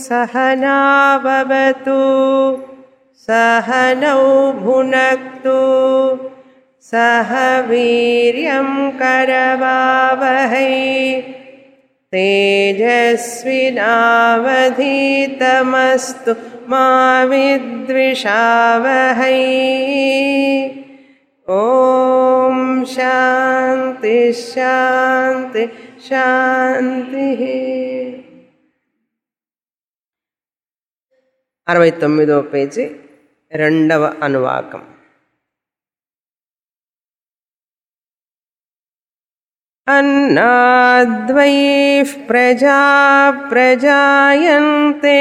सहनाववतु सहनौ भुनक्तु सह वीर्यं करवावहै तेजस्विनावधीतमस्तु मा विद्विषावहै ॐ शान्ति शान्ति शान्तिः 69వ పేజీ రెండవ అనువాకం అన్నాద్వైః ప్రజా ప్రజాయంతే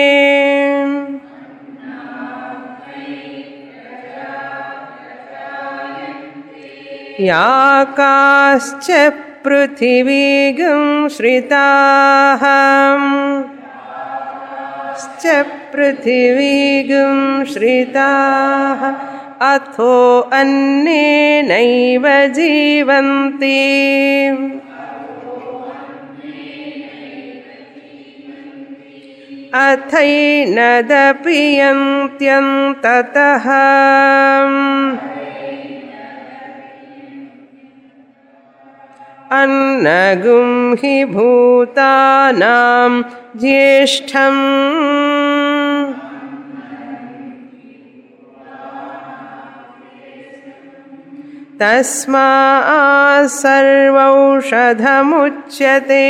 యాకాశ్చ పృథివీగం శ్రితాః పృథివీగం శ్రితాః అథో అన్నేనైవ జీవంతి అథైనదపి యంత్యంతతః అన్నగుం హి భూతానాం జ్యేష్ఠం తస్మాత్ సర్వౌషధముచ్యతే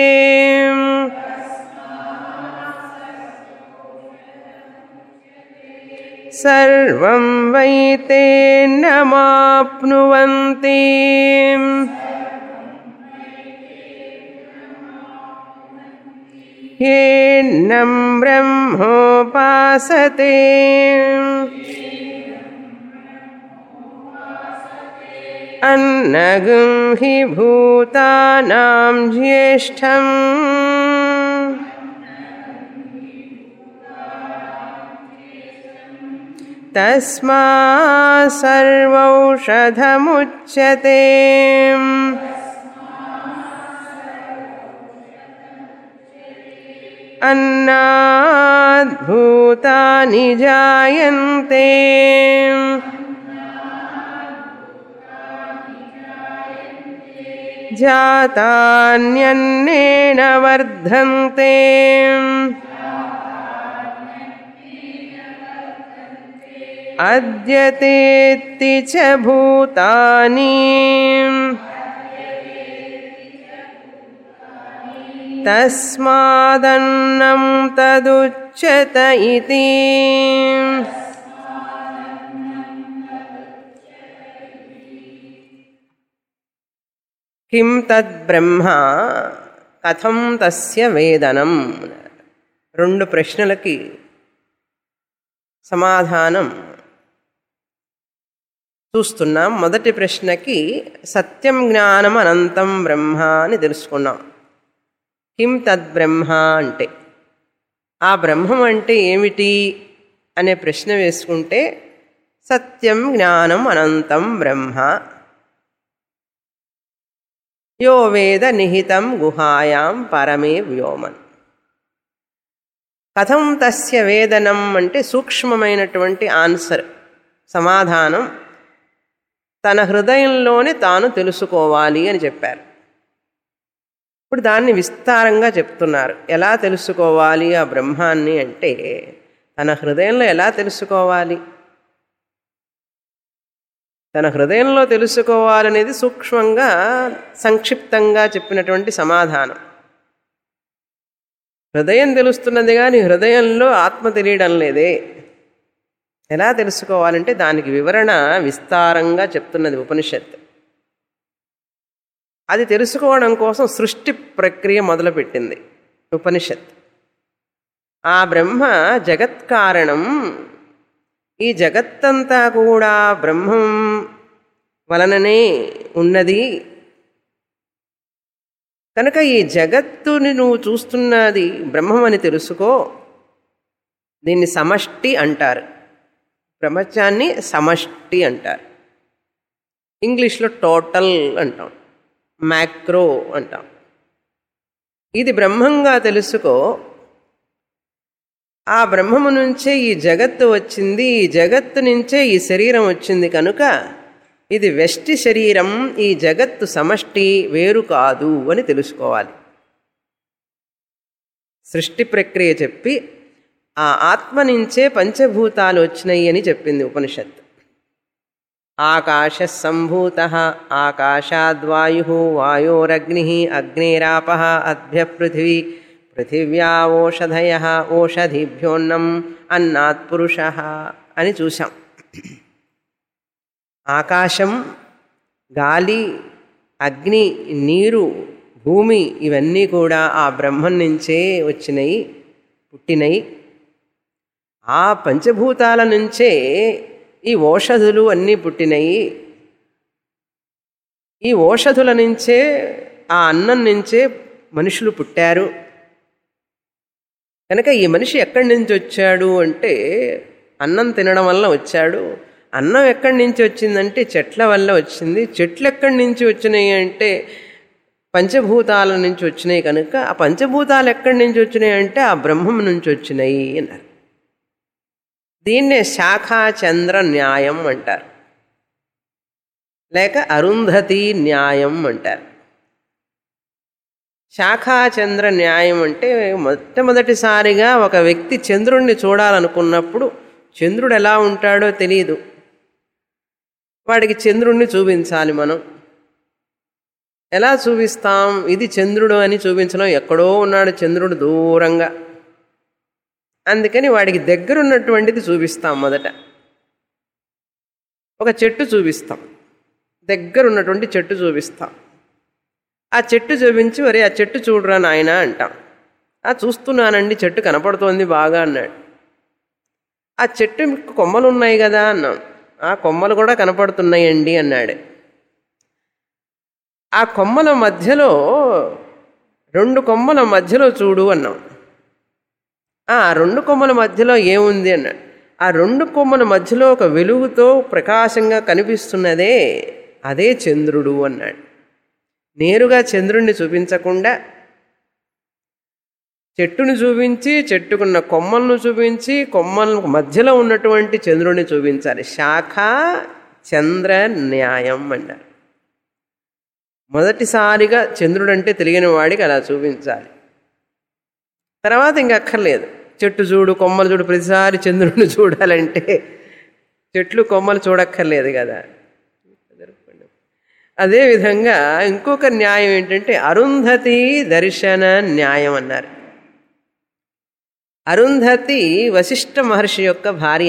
సర్వం వై తేన్నమాప్నువంతి येनं ब्रह्मोपासते अन्नगं हि भूतानां ज्येष्ठम् तस्मात् सर्वौषधमुच्यते अन्नाद् भूतानि जायन्ते जातान्यन्नेन वर्धन्ते अद्यतेति च भूतानि तस्मादन्नं तदुच्यत इति किं तद्ब्रह्म कथं तस्य वेदनं రెండు ప్రశ్నలకి సమాధానం చూస్తున్నాం. మొదటి ప్రశ్నకి సత్యం జ్ఞానం అనంతం బ్రహ్మ అని తెలుసుకున్నాం. కిం తద్బ్రహ్మ అంటే ఆ బ్రహ్మం అంటే ఏమిటి అనే ప్రశ్న వేసుకుంటే సత్యం జ్ఞానం అనంతం బ్రహ్మ యో వేద నిహితం గుహాయాం పరమే వ్యోమన్. కథం తస్య వేదనం అంటే సూక్ష్మమైనటువంటి ఆన్సర్ సమాధానం తన హృదయంలోనే తాను తెలుసుకోవాలి అని చెప్పారు. ఇప్పుడు దాన్ని విస్తారంగా చెప్తున్నారు. ఎలా తెలుసుకోవాలి ఆ బ్రహ్మాన్ని అంటే తన హృదయంలో ఎలా తెలుసుకోవాలి, తన హృదయంలో తెలుసుకోవాలనేది సూక్ష్మంగా సంక్షిప్తంగా చెప్పినటువంటి సమాధానం. హృదయం తెలుస్తున్నది కానీ హృదయంలో ఆత్మ తెలియడం లేదే. ఎలా తెలుసుకోవాలంటే దానికి వివరణ విస్తారంగా చెప్తున్నది ఉపనిషత్తు. అది తెలుసుకోవడం కోసం సృష్టి ప్రక్రియ మొదలుపెట్టింది ఉపనిషత్తు. ఆ బ్రహ్మ జగత్కారణం, ఈ జగత్తంతా కూడా బ్రహ్మం వలననే ఉన్నది కనుక ఈ జగత్తుని నువ్వు చూస్తున్నది బ్రహ్మమని తెలుసుకో. దీన్ని సమష్టి అంటారు, ప్రపంచాన్ని సమష్టి అంటారు. ఇంగ్లీష్లో టోటల్ అంటాం, మ్యాక్రో అంటాం. ఇది బ్రహ్మంగా తెలుసుకో. ఆ బ్రహ్మము నుంచే ఈ జగత్తు వచ్చింది, ఈ జగత్తు నుంచే ఈ శరీరం వచ్చింది కనుక ఇది వ్యష్టి శరీరం, ఈ జగత్తు సమష్టి వేరు కాదు అని తెలుసుకోవాలి. సృష్టి ప్రక్రియ చెప్పి ఆ ఆత్మ నుంచే పంచభూతాలు వచ్చినాయి అని చెప్పింది ఉపనిషత్తు. ఆకాశ సంభూత ఆకాశాద్వాయు వాయోరగ్ని అగ్నేరాప అద్భ్య పృథివీ పృథివ్యా ఓషధయ ఓషధిభ్యోన్నం అన్నాత్ పురుష అని చూశాం. ఆకాశం, గాలి, అగ్ని, నీరు, భూమి ఇవన్నీ కూడా ఆ బ్రహ్మం నుంచే వచ్చినాయి, పుట్టినయి. ఆ పంచభూతాల నుంచే ఈ ఓషధులు అన్నీ పుట్టినయి. ఈ ఓషధుల నుంచే ఆ అన్నం నుంచే మనుషులు పుట్టారు. కనుక ఈ మనిషి ఎక్కడి నుంచి వచ్చాడు అంటే అన్నం తినడం వల్ల వచ్చాడు. అన్నం ఎక్కడి నుంచి వచ్చిందంటే చెట్ల వల్ల వచ్చింది. చెట్లు ఎక్కడి నుంచి వచ్చినాయి అంటే పంచభూతాల నుంచి వచ్చినాయి. కనుక ఆ పంచభూతాలు ఎక్కడి నుంచి వచ్చినాయి అంటే ఆ బ్రహ్మం నుంచి వచ్చినాయి అన్నారు. దీన్నే శాఖాచంద్ర న్యాయం అంటారు, లేక అరుంధతి న్యాయం అంటారు. శాఖాచంద్ర న్యాయం అంటే మొట్టమొదటిసారిగా ఒక వ్యక్తి చంద్రుణ్ణి చూడాలనుకున్నప్పుడు చంద్రుడు ఎలా ఉంటాడో తెలియదు, వాడికి చంద్రుణ్ణి చూపించాలి. మనం ఎలా చూపిస్తాం? ఇది చంద్రుడు అని చూపించడం, ఎక్కడో ఉన్నాడు చంద్రుడు దూరంగా, అందుకని వాడికి దగ్గరున్నటువంటిది చూపిస్తాం. మొదట ఒక చెట్టు చూపిస్తాం, దగ్గరున్నటువంటి చెట్టు చూపిస్తాం. ఆ చెట్టు చూపించి వరే ఆ చెట్టు చూడరా నాయన అంటాం. చూస్తున్నానండి, చెట్టు కనపడుతోంది బాగా అన్నాడు. ఆ చెట్టు కొమ్మలు ఉన్నాయి కదా అన్నాం. ఆ కొమ్మలు కూడా కనపడుతున్నాయండి అన్నాడు. ఆ కొమ్మల మధ్యలో రెండు కొమ్మల మధ్యలో చూడు అన్నాం. ఆ రెండు కొమ్మల మధ్యలో ఏముంది అన్నాడు. ఆ రెండు కొమ్మల మధ్యలో ఒక వెలుగుతో ప్రకాశంగా కనిపిస్తున్నదే అదే చంద్రుడు అన్నాడు. నేరుగా చంద్రుణ్ణి చూపించకుండా చెట్టును చూపించి, చెట్టుకున్న కొమ్మలను చూపించి, కొమ్మల మధ్యలో ఉన్నటువంటి చంద్రుడిని చూపించాలి. శాఖ చంద్ర న్యాయం అన్నారు. మొదటిసారిగా చంద్రుడు అంటే తెలియని వాడికి అలా చూపించాలి. తర్వాత ఇంక అక్కర్లేదు, చెట్టు చూడు కొమ్మలు చూడు, ప్రతిసారి చంద్రుడిని చూడాలంటే చెట్లు కొమ్మలు చూడక్కర్లేదు కదా. అదేవిధంగా ఇంకొక న్యాయం ఏంటంటే అరుంధతి దర్శన న్యాయం అన్నారు. అరుంధతి వశిష్ఠ మహర్షి యొక్క భార్య.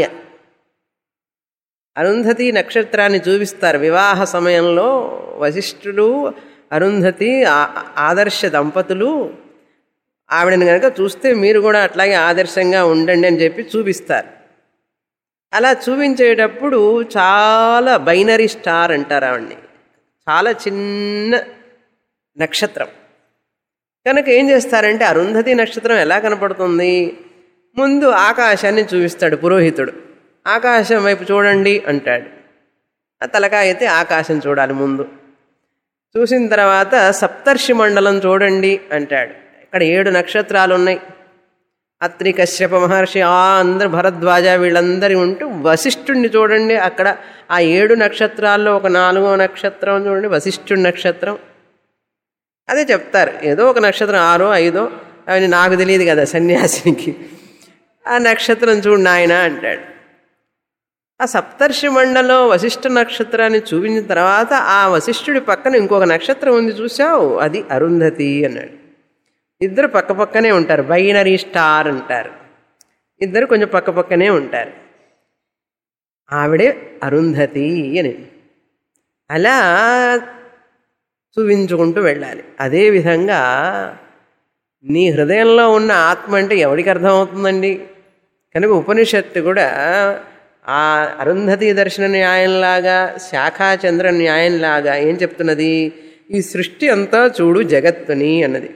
అరుంధతి నక్షత్రాన్ని చూపిస్తారు వివాహ సమయంలో. వశిష్ఠుడు, అరుంధతి ఆదర్శ దంపతులు. ఆవిడని కనుక చూస్తే మీరు కూడా అట్లాగే ఆదర్శంగా ఉండండి అని చెప్పి చూపిస్తారు. అలా చూపించేటప్పుడు చాలా బైనరీ స్టార్ అంటారు ఆవిడ్ని, చాలా చిన్న నక్షత్రం. కనుక ఏం చేస్తారంటే అరుంధతి నక్షత్రం ఎలా కనపడుతుంది? ముందు ఆకాశాన్ని చూపిస్తాడు పురోహితుడు. ఆకాశం వైపు చూడండి అంటాడు. ఆ తలకాయ అయితే ఆకాశం చూడాలి ముందు. చూసిన తర్వాత సప్తర్షి మండలం చూడండి అంటాడు. ఇక్కడ 7 నక్షత్రాలు ఉన్నాయి. అత్రి, కశ్యప మహర్షి, అందరు భరద్వాజ వీళ్ళందరి ఉంటూ వశిష్ఠుడిని చూడండి. అక్కడ ఆ 7 నక్షత్రాల్లో ఒక 4వ నక్షత్రం చూడండి, వశిష్ఠుడి నక్షత్రం. అదే చెప్తారు, ఏదో ఒక నక్షత్రం 6, 5 అవి నాకు తెలియదు కదా సన్యాసినికి. ఆ నక్షత్రం చూడు నాయన అంటాడు. ఆ సప్తర్షి మండలం వశిష్ఠ నక్షత్రాన్ని చూపించిన తర్వాత ఆ వశిష్ఠుడి పక్కన ఇంకొక నక్షత్రం ఉంది చూసావు, అది అరుంధతి అన్నాడు. ఇద్దరు పక్కపక్కనే ఉంటారు, బైనరీ స్టార్ అంటారు. ఇద్దరు కొంచెం పక్కపక్కనే ఉంటారు. ఆవిడే అరుంధతి అని అలా చూపించుకుంటూ వెళ్ళాలి. అదేవిధంగా నీ హృదయంలో ఉన్న ఆత్మ అంటే ఎవరికి అర్థమవుతుందండి? కనుక ఉపనిషత్తు కూడా ఆ అరుంధతి దర్శన న్యాయంలాగా, శాఖాచంద్ర న్యాయంలాగా ఏం చెప్తున్నది? ఈ సృష్టి అంతా చూడు జగత్తుని అన్నది.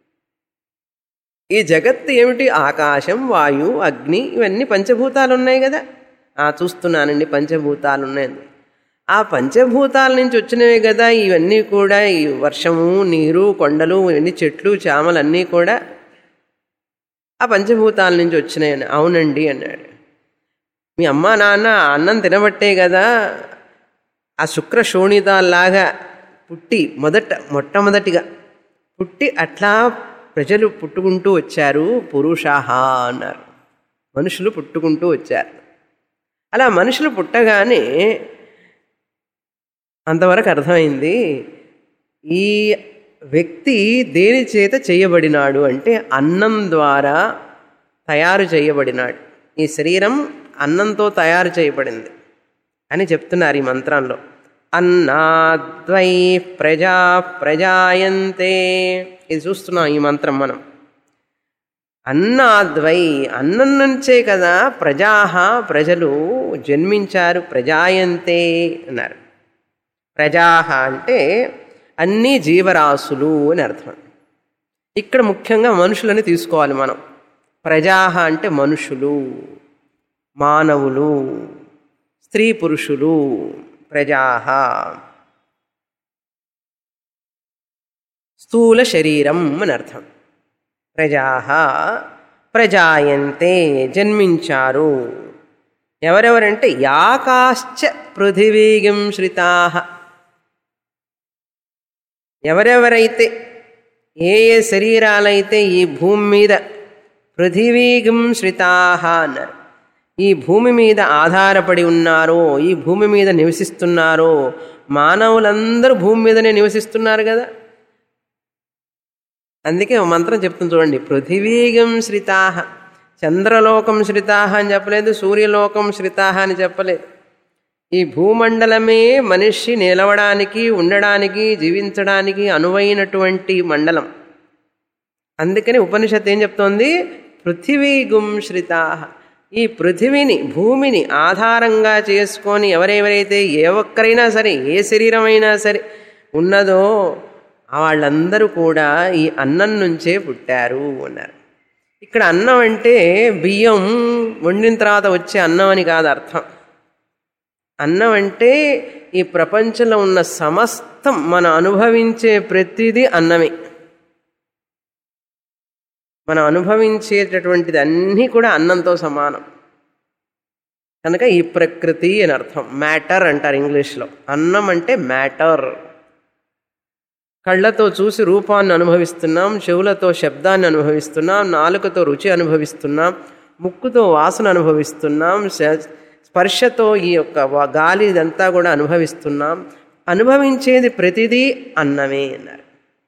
ఈ జగత్తు ఏమిటి? ఆకాశం, వాయు, అగ్ని, ఇవన్నీ పంచభూతాలు ఉన్నాయి కదా. చూస్తున్నానండి పంచభూతాలు ఉన్నాయండి. ఆ పంచభూతాల నుంచి వచ్చినవే కదా ఇవన్నీ కూడా. ఈ వర్షము, నీరు, కొండలు, ఇవన్నీ చెట్లు, చామలు అన్నీ కూడా ఆ పంచభూతాల నుంచి వచ్చినాయని. అవునండి అన్నాడు. మీ అమ్మా నాన్న అన్నం తినబట్టే కదా ఆ శుక్ర శోణితాల్లాగా పుట్టి మొట్టమొదటిగా పుట్టి అట్లా ప్రజలు పుట్టుకుంటూ వచ్చారు. పురుషాహ అన్నారు. మనుషులు పుట్టుకుంటూ వచ్చారు. అలా మనుషులు పుట్టగానే అంతవరకు అర్థమైంది. ఈ వ్యక్తి దేని చేత చేయబడినాడు అంటే అన్నం ద్వారా తయారు చేయబడినాడు. ఈ శరీరం అన్నంతో తయారు చేయబడింది అని చెప్తున్నారు ఈ మంత్రంలో. అన్నాద్వై ప్రజా ప్రజాయంతే. ఇది చూస్తున్నాం ఈ మంత్రం మనం. అన్నాద్వై అన్నం నుంచే కదా ప్రజాహ ప్రజలు జన్మించారు. ప్రజాయంతే అన్నారు. ప్రజాహ అంటే అన్ని జీవరాశులు అని అర్థం. ఇక్కడ ముఖ్యంగా మనుషులని తీసుకోవాలి మనం. ప్రజాహ అంటే మనుషులు, మానవులు, స్త్రీ పురుషులు. ప్రజాహ స్థూల శరీరం అని అర్థం. ప్రజాహ ప్రజాయంతే జన్మించారు. ఎవరెవరంటే యాకాశ్చ పృథివీగిం శ్రితాః. ఎవరెవరైతే ఏ ఏ శరీరాలైతే ఈ భూమి మీద పృథివీగిం శ్రితాః అన్నారు, ఈ భూమి మీద ఆధారపడి ఉన్నారో, ఈ భూమి మీద నివసిస్తున్నారో, మానవులందరూ భూమి మీదనే నివసిస్తున్నారు కదా. అందుకే మంత్రం చెప్తుంది చూడండి, పృథివీగం శ్రితాః. చంద్రలోకం శ్రితాః అని చెప్పలేదు, సూర్యలోకం శ్రితాః అని చెప్పలేదు. ఈ భూమండలమే మనిషి నిలవడానికి, ఉండడానికి, జీవించడానికి అనువైనటువంటి మండలం. అందుకని ఉపనిషత్తు ఏం చెప్తోంది? పృథివీగుం శ్రితాః. ఈ పృథివీని, భూమిని ఆధారంగా చేసుకొని ఎవరెవరైతే ఏ ఒక్కరైనా సరే, ఏ శరీరమైనా సరే ఉన్నదో వాళ్ళందరూ కూడా ఈ అన్నం నుంచే పుట్టారు అన్నారు. ఇక్కడ అన్నం అంటే బియ్యం వండిన తర్వాత వచ్చే అన్నం అని కాదు అర్థం. అన్నం అంటే ఈ ప్రపంచంలో ఉన్న సమస్తం మనం అనుభవించే ప్రతిదీ అన్నమే. మనం అనుభవించేటటువంటిది అన్నీ కూడా అన్నంతో సమానం కనుక ఈ ప్రకృతి అని అర్థం. మ్యాటర్ అంటారు ఇంగ్లీష్లో. అన్నం అంటే మ్యాటర్. కళ్ళతో చూసి రూపాన్ని అనుభవిస్తున్నాం, చెవులతో శబ్దాన్ని అనుభవిస్తున్నాం, నాలుకతో రుచి అనుభవిస్తున్నాం, ముక్కుతో వాసన అనుభవిస్తున్నాం, స్పర్శతో ఈ యొక్క గాలి ఇదంతా కూడా అనుభవిస్తున్నాం. అనుభవించేది ప్రతిదీ అన్నమే అన్నారు.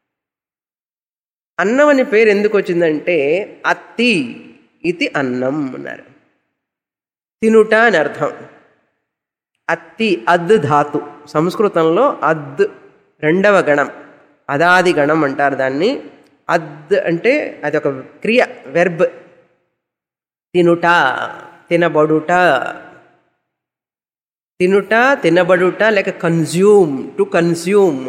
అన్నం అని పేరు ఎందుకు వచ్చిందంటే అత్తి ఇది అన్నం అన్నారు. తినుట అని అర్థం. అత్తి అద్ ధాతు, సంస్కృతంలో అద్ రెండవ గణం, అదాది గణం అంటారు దాన్ని. అద్ అంటే అది ఒక క్రియ, వెర్బ్. తినుట, తినబడుట, తినుట, తినబడుట, లేక కన్జ్యూమ్, టు కన్జ్యూమ్.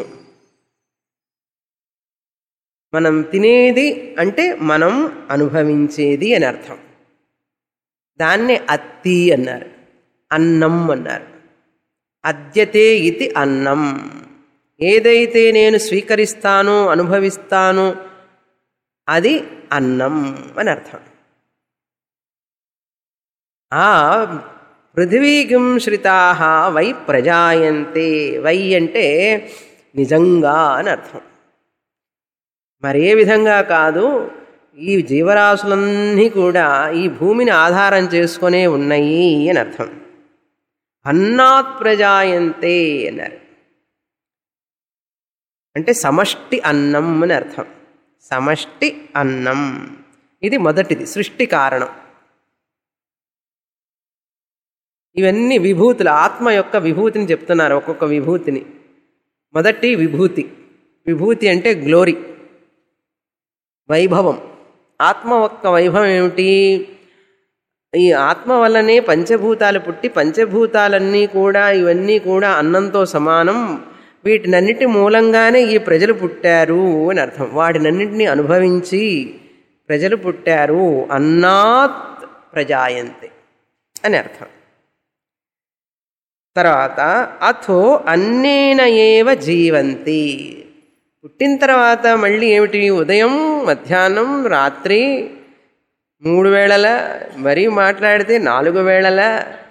మనం తినేది అంటే మనం అనుభవించేది అని అర్థం. దాన్నే అత్తి అన్నారు, అన్నం అన్నారు. అద్యతే ఇది అన్నం. ఏదైతే నేను స్వీకరిస్తానో, అనుభవిస్తానో అది అన్నం అని అర్థం. ఆ పృథివీగం శ్రితాః వై ప్రజాయంతే. వై అంటే నిజంగా అని అర్థం. మరే విధంగా కాదు. ఈ జీవరాశులన్నీ కూడా ఈ భూమిని ఆధారం చేసుకునే ఉన్నాయి అని అర్థం. అన్నాత్ ప్రజాయంతే అన్నారు. అంటే సమష్టి అన్నం అని అర్థం. సమష్టి అన్నం ఇది మొదటిది, సృష్టి కారణం. ఇవన్నీ విభూతులు, ఆత్మ యొక్క విభూతిని చెప్తున్నారు. ఒక్కొక్క విభూతిని. మొదటి విభూతి. విభూతి అంటే గ్లోరీ, వైభవం. ఆత్మ యొక్క వైభవం ఏమిటి? ఈ ఆత్మ వల్లనే పంచభూతాలు పుట్టి, పంచభూతాలన్నీ కూడా ఇవన్నీ కూడా అన్నంతో సమానం. వీటినన్నిటి మూలంగానే ఈ ప్రజలు పుట్టారు అని అర్థం. వాటినన్నింటినీ అనుభవించి ప్రజలు పుట్టారు. అన్నాత్ ప్రజాయంతే అని అర్థం. తర్వాత అథో అన్నేన ఏవ జీవంతి. పుట్టిన తర్వాత మళ్ళీ ఏమిటి? ఉదయం, మధ్యాహ్నం, రాత్రి 3 వేళల, మరీ మాట్లాడితే 4 వేళల.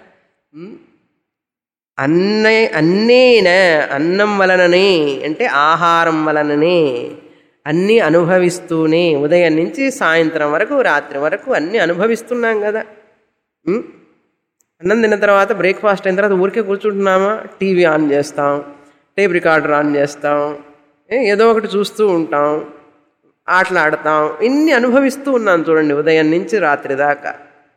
అన్నేన, అన్నం వలననే అంటే ఆహారం వలననే అన్నీ అనుభవిస్తూనే ఉదయం నుంచి సాయంత్రం వరకు రాత్రి వరకు అన్నీ అనుభవిస్తున్నాం కదా. అన్నం తిన్న తర్వాత బ్రేక్ఫాస్ట్ అయిన తర్వాత ఊరికే కూర్చుంటున్నామా? టీవీ ఆన్ చేస్తాం, టేప్ రికార్డర్ ఆన్ చేస్తాం, ఏదో ఒకటి చూస్తూ ఉంటాం, ఆటలాడతాం. ఇన్ని అనుభవిస్తూ ఉన్నాం చూడండి ఉదయం నుంచి రాత్రి దాకా.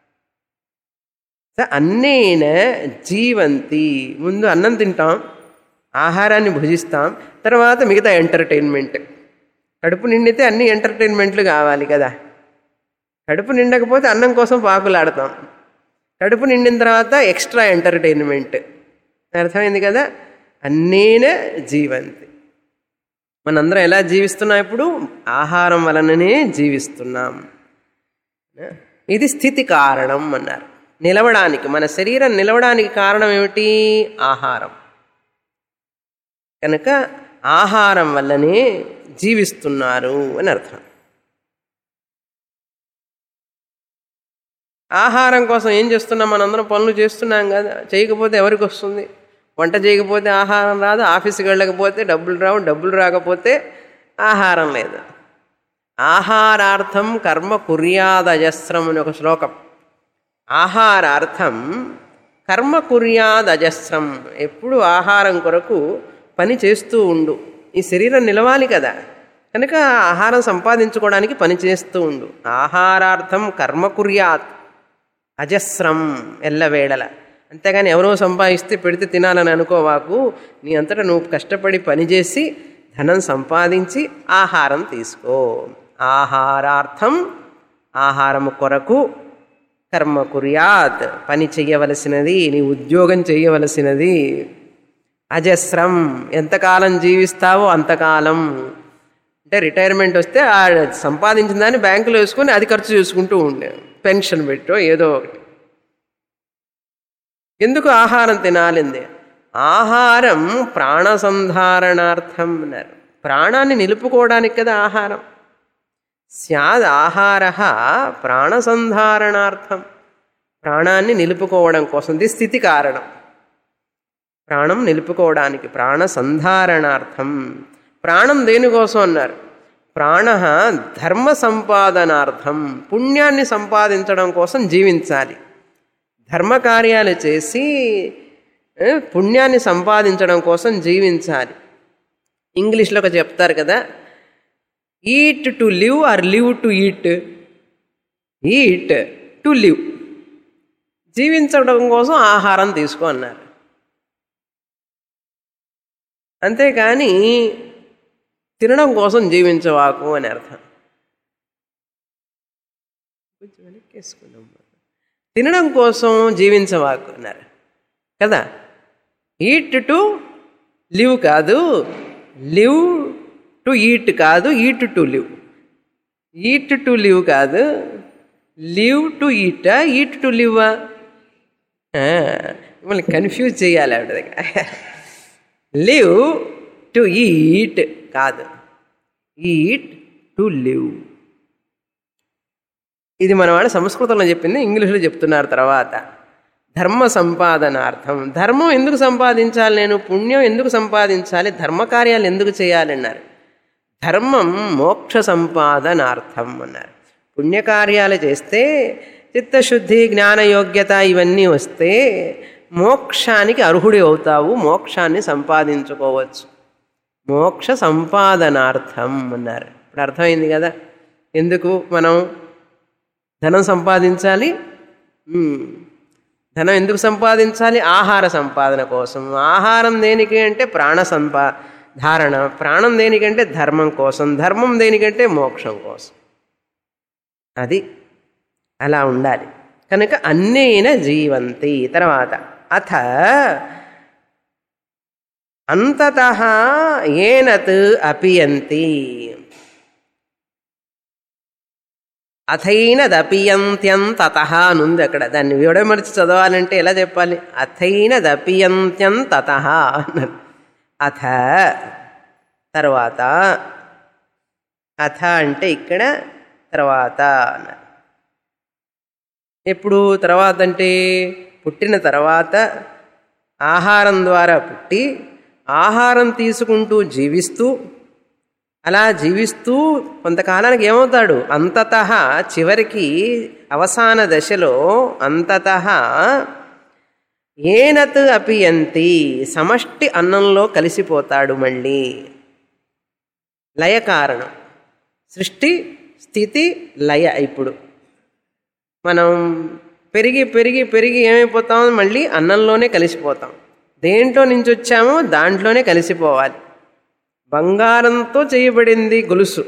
అన్నేన జీవంతి. ముందు అన్నం తింటాం, ఆహారాన్ని భుజిస్తాం, తర్వాత మిగతా ఎంటర్టైన్మెంట్. కడుపు నిండితే అన్ని ఎంటర్టైన్మెంట్లు కావాలి కదా. కడుపు నిండకపోతే అన్నం కోసం పాకులాడతాం. కడుపు నిండిన తర్వాత ఎక్స్ట్రా ఎంటర్టైన్మెంట్. అర్థమైంది కదా. అన్నేన జీవంతి. మనందరం ఎలా జీవిస్తున్నాం? ఇప్పుడు ఆహారం వలననే జీవిస్తున్నాం. ఇది స్థితి కారణం అన్నారు. నిలవడానికి, మన శరీరం నిలవడానికి కారణం ఏమిటి? ఆహారం. కనుక ఆహారం వల్లనే జీవిస్తున్నారు అని అర్థం. ఆహారం కోసం ఏం చేస్తున్నాం? మనందరం పనులు చేస్తున్నాం కదా. చేయకపోతే ఎవరికి వస్తుంది? వంట చేయకపోతే ఆహారం రాదు, ఆఫీస్కి వెళ్ళకపోతే డబ్బులు రావు, డబ్బులు రాకపోతే ఆహారం లేదు. ఆహారార్థం కర్మ కుర్యాదజస్రం అని ఒక శ్లోకం. ఆహారార్థం కర్మ కుర్యాదజస్రం. ఎప్పుడు ఆహారం కొరకు పని చేస్తూ ఉండు. ఈ శరీరం నిలవాలి కదా, కనుక ఆహారం సంపాదించుకోవడానికి పని చేస్తూ ఉండు. ఆహారార్థం కర్మ కుర్యాత్ అజస్రం, ఎల్లవేళల. అంతేగాని ఎవరో సంపాదిస్తే పెడితే తినాలని అనుకోవాకు. నీ అంతటా నువ్వు కష్టపడి పనిచేసి ధనం సంపాదించి ఆహారం తీసుకో. ఆహారార్థం, ఆహారము కొరకు, కర్మ కుర్యాత్, పని చెయ్యవలసినది, నీ ఉద్యోగం చేయవలసినది. అజస్రం, ఎంతకాలం జీవిస్తావో అంతకాలం. అంటే రిటైర్మెంట్ వస్తే ఆ సంపాదించిన దాన్ని బ్యాంకులో వేసుకొని అది ఖర్చు చేసుకుంటూ ఉండే, పెన్షన్ పెట్టో ఏదో ఒకటి. ఎందుకు ఆహారం తినాలింది? ఆహారం ప్రాణసంధారణార్థం అన్నారు. ప్రాణాన్ని నిలుపుకోవడానికి కదా ఆహారం. స్యాద్ ఆహార ప్రాణసంధారణార్థం, ప్రాణాన్ని నిలుపుకోవడం కోసం. ఇది స్థితి కారణం. ప్రాణం నిలుపుకోవడానికి, ప్రాణసంధారణార్థం. ప్రాణం దేనికోసం అన్నారు? ప్రాణ ధర్మ సంపాదనార్థం, పుణ్యాన్ని సంపాదించడం కోసం జీవించాలి. ధర్మకార్యాలు చేసి పుణ్యాన్ని సంపాదించడం కోసం జీవించాలి. ఇంగ్లీష్లో ఒక చెప్తారు కదా, eat to live or live to eat. Eat to live, జీవించడం కోసం ఆహారం తీసుకో అన్నారు. అంతేకాని తినడం కోసం జీవించవాకు అని అర్థం. కొంచెం వెనక్కేసుకున్నాం. తినడం కోసం జీవించవాకు అన్నారు కదా. ఈట్ టు లివ్ కాదు, లివ్ టు ఈట్ కాదు, eat to live. Eat to live కాదు, లివ్ టు ఈటా, ఈట్ టు లివ్వా? మిమ్మల్ని కన్ఫ్యూజ్ చేయాలి ఆవిడ దగ్గర. లివ్ టు ఈట్ కాదు, ఈట్ టు లివ్. ఇది మనవాడు సంస్కృతంలో చెప్పింది, ఇంగ్లీష్లో చెప్తున్నారు తర్వాత. ధర్మ సంపాదనార్థం. ధర్మం ఎందుకు సంపాదించాలి నేను? పుణ్యం ఎందుకు సంపాదించాలి? ధర్మకార్యాలు ఎందుకు చేయాలన్నారు? ధర్మం మోక్ష సంపాదనార్థం అన్నారు. పుణ్యకార్యాలు చేస్తే చిత్తశుద్ధి, జ్ఞానయోగ్యత ఇవన్నీ వస్తే మోక్షానికి అర్హుడి అవుతావు, మోక్షాన్ని సంపాదించుకోవచ్చు. మోక్ష సంపాదనార్థం అన్నారు. ఇప్పుడు అర్థమైంది కదా ఎందుకు మనం ధనం సంపాదించాలి. ధనం ఎందుకు సంపాదించాలి? ఆహార సంపాదన కోసం. ఆహారం దేనికి అంటే ధారణ. ప్రాణం దేనికంటే ధర్మం కోసం. ధర్మం దేనికంటే మోక్షం కోసం. అది అలా ఉండాలి. కనుక అన్నేన జీవంతి. తర్వాత అథ అంతతః ఏనత్ అపియంతి. అథైనదపియంత్యంతతః అనుంది అక్కడ. దాన్ని విడమర్చి చదవాలంటే ఎలా చెప్పాలి? అథైనదపియంత్యంతతః అన్నారు. అథ తర్వాత, అథ అంటే ఇక్కడ తర్వాత అన్నారు. ఎప్పుడు తర్వాత అంటే పుట్టిన తర్వాత ఆహారం ద్వారా పుట్టి ఆహారం తీసుకుంటూ జీవిస్తూ అలా జీవిస్తూ కొంతకాలానికి ఏమవుతాడు అంతతః చివరికి అవసాన దశలో అంతతః ఏనత్ అపియంతి సమష్టి అన్నంలో కలిసిపోతాడు మళ్ళీ లయ కారణం సృష్టి స్థితి లయ ఇప్పుడు మనం పెరిగి పెరిగి పెరిగి ఏమైపోతాం మళ్ళీ అన్నంలోనే కలిసిపోతాం దేంట్లో నుంచి వచ్చామో దాంట్లోనే కలిసిపోవాలి బంగారంతో చేయబడింది గొలుసు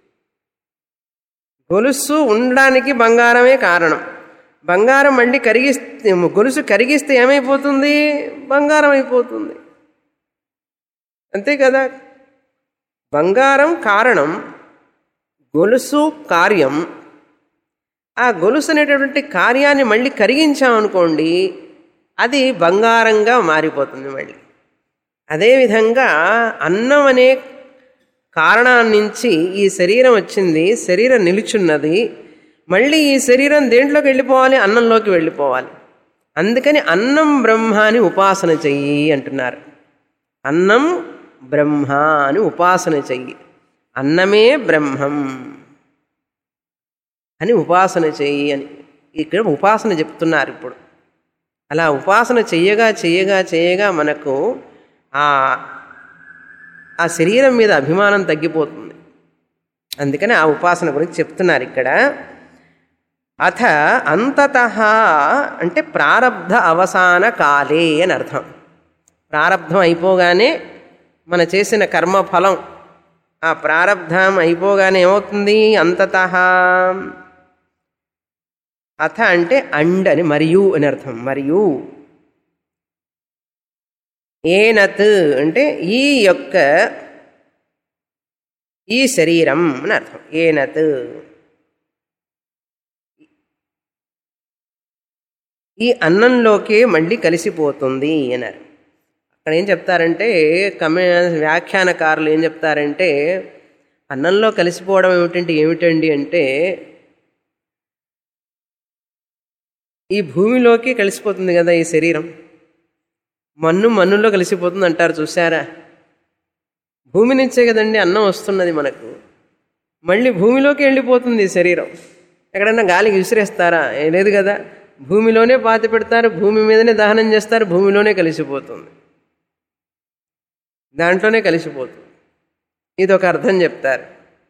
గొలుసు ఉండడానికి బంగారమే కారణం బంగారం మళ్ళీ కరిగిస్తే గొలుసు కరిగిస్తే ఏమైపోతుంది బంగారం అయిపోతుంది అంతే కదా బంగారం కారణం గొలుసు కార్యం ఆ గొలుసు అనేటటువంటి కార్యాన్ని మళ్ళీ కరిగించామనుకోండి అది బంగారంగా మారిపోతుంది మళ్ళీ అదేవిధంగా అన్నం అనే కారణాన్ని నుంచి ఈ శరీరం వచ్చింది శరీరం నిలుచున్నది మళ్ళీ ఈ శరీరం దేంట్లోకి వెళ్ళిపోవాలి అన్నంలోకి వెళ్ళిపోవాలి అందుకని అన్నం బ్రహ్మ అని ఉపాసన చెయ్యి అంటున్నారు అన్నం బ్రహ్మ అని ఉపాసన చెయ్యి అన్నమే బ్రహ్మం అని ఉపాసన చెయ్యి అని ఇక్కడ ఉపాసన చెప్తున్నారు ఇప్పుడు అలా ఉపాసన చెయ్యగా చెయ్యగా చెయ్యగా మనకు ఆ శరీరం మీద అభిమానం తగ్గిపోతుంది అందుకని ఆ ఉపాసన గురించి చెప్తున్నారు ఇక్కడ అథ అంతతః అంటే ప్రారబ్ధ అవసాన కాలే అని అర్థం ప్రారబ్ధం అయిపోగానే మన చేసిన కర్మఫలం ఆ ప్రారబ్ధం అయిపోగానే ఏమవుతుంది అంతతః అథ అంటే అండ్ అని మరియు అని అర్థం మరియు ఏనత్ అంటే ఈ యొక్క ఈ శరీరం అని అర్థం ఏనత్ ఈ అన్నంలోకే మళ్ళీ కలిసిపోతుంది అన్నారు అక్కడ ఏం చెప్తారంటే వ్యాఖ్యానకారులు ఏం చెప్తారంటే అన్నంలో కలిసిపోవడం ఏమిటండి అంటే ఈ భూమిలోకి కలిసిపోతుంది కదా ఈ శరీరం మన్నులో కలిసిపోతుంది అంటారు చూసారా భూమి నుంచే కదండి అన్నం వస్తున్నది మనకు మళ్ళీ భూమిలోకి వెళ్ళిపోతుంది ఈ శరీరం ఎక్కడన్నా గాలికి విసిరేస్తారా లేదు కదా భూమిలోనే పాతి పెడతారు భూమి మీదనే దహనం చేస్తారు భూమిలోనే కలిసిపోతుంది దాంట్లోనే కలిసిపోతుంది ఇది ఒక అర్థం చెప్తారు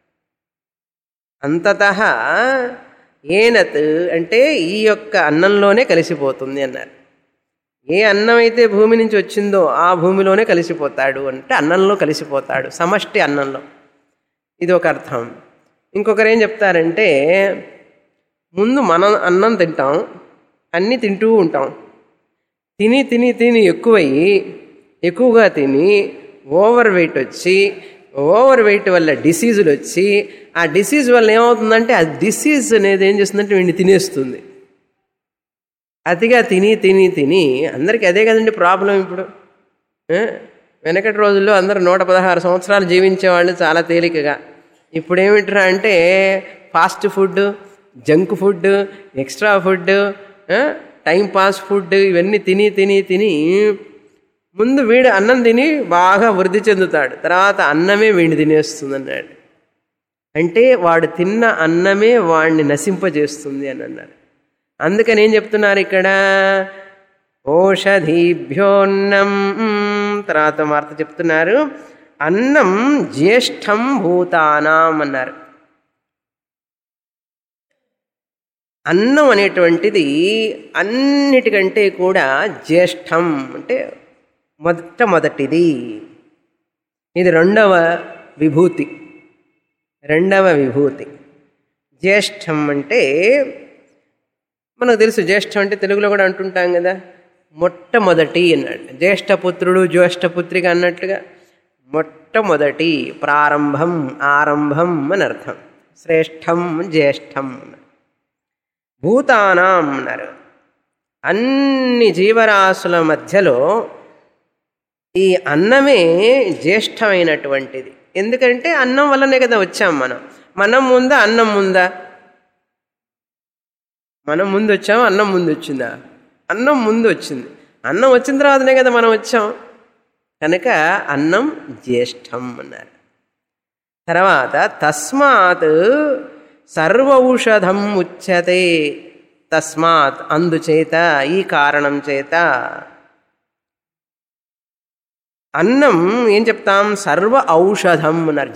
అంతతః ఏనత్ అంటే ఈ యొక్క అన్నంలోనే కలిసిపోతుంది అన్నారు ఏ అన్నం అయితే భూమి నుంచి వచ్చిందో ఆ భూమిలోనే కలిసిపోతాడు అంటే అన్నంలో కలిసిపోతాడు సమష్టి అన్నంలో ఇది ఒక అర్థం ఇంకొకరు ఏం చెప్తారంటే ముందు మనం అన్నం తింటాం అన్నీ తింటూ ఉంటాం తిని తిని తిని ఎక్కువగా తిని ఓవర్ వెయిట్ వచ్చి ఓవర్ వెయిట్ వల్ల డిసీజులు వచ్చి ఆ డిసీజ్ వల్ల ఏమవుతుందంటే ఆ డిసీజ్ అనేది ఏం చేస్తుందంటే వీడిని తినేస్తుంది అతిగా తిని తిని తిని అందరికీ అదే కదండి ప్రాబ్లం ఇప్పుడు వెనకటి రోజుల్లో అందరూ 116 సంవత్సరాలు జీవించేవాళ్ళు చాలా తేలికగా ఇప్పుడు ఏమిట్రా అంటే fast food junk food extra food timepass food ఇవన్నీ తిని తిని తిని ముందు వీడు అన్నం తిని బాగా వృద్ధి చెందుతాడు తర్వాత అన్నమే వీడిని తినేస్తుంది అన్నాడు అంటే వాడు తిన్న అన్నమే వాడిని నశింపజేస్తుంది అని అన్నారు అందుకని ఏం చెప్తున్నారు ఇక్కడ ఓషధీభ్యోన్నం తర్వాత వార్త చెప్తున్నారు అన్నం జ్యేష్ఠం భూతానాం అన్నారు అన్నం అనేటువంటిది అన్నిటికంటే కూడా జ్యేష్ఠం అంటే మొట్టమొదటిది ఇది రెండవ విభూతి జ్యేష్ఠం అంటే మనకు తెలుసు జ్యేష్ఠం అంటే తెలుగులో కూడా అంటుంటాం కదా మొట్టమొదటి అన్నాడు జ్యేష్ఠపుత్రుడు జ్యేష్ఠపుత్రిక అన్నట్లుగా మొట్టమొదటి ప్రారంభం ఆరంభం అని అర్థం శ్రేష్టం జ్యేష్ఠం భూతానాం అన్నారు అన్ని జీవరాశుల మధ్యలో ఈ అన్నమే జ్యేష్ఠమైనటువంటిది ఎందుకంటే అన్నం వల్లనే కదా వచ్చాం మనం ముందా అన్నం ముందా మనం ముందు వచ్చామా అన్నం ముందు వచ్చిందా? అన్నం ముందు వచ్చింది. అన్నం వచ్చిన తర్వాతనే కదా మనం వచ్చాం. కనుక అన్నం జ్యేష్టం అన్నారు. తర్వాత తస్మాత్ సర్వ ఔషధం ఉచ్యతే. తస్మాత్ అందుచేత, ఈ కారణం చేత అన్నం ఏం చెప్తాం? సర్వ ఔషధం అన్నారు.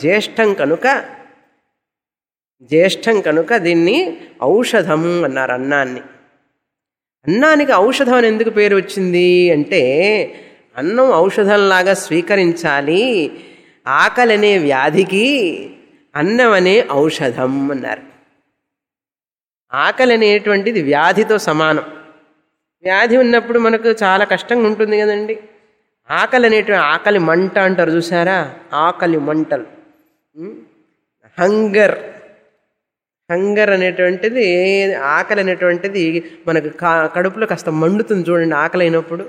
జ్యేష్టం కనుక దీన్ని ఔషధం అన్నారు అన్నాన్ని. అన్నానికి ఔషధం అని ఎందుకు పేరు వచ్చింది అంటే, అన్నం ఔషధంలాగా స్వీకరించాలి. ఆకలి అనే వ్యాధికి అన్నం అనే ఔషధం అన్నారు. ఆకలి అనేటువంటిది వ్యాధితో సమానం. వ్యాధి ఉన్నప్పుడు మనకు చాలా కష్టంగా ఉంటుంది కదండి. ఆకలి మంట అంటారు చూసారా? ఆకలి మంటలు, హంగర్ అనేటువంటిది, ఆకలి అనేటువంటిది మనకు కడుపులో కాస్త మండుతుంది చూడండి ఆకలి అయినప్పుడు.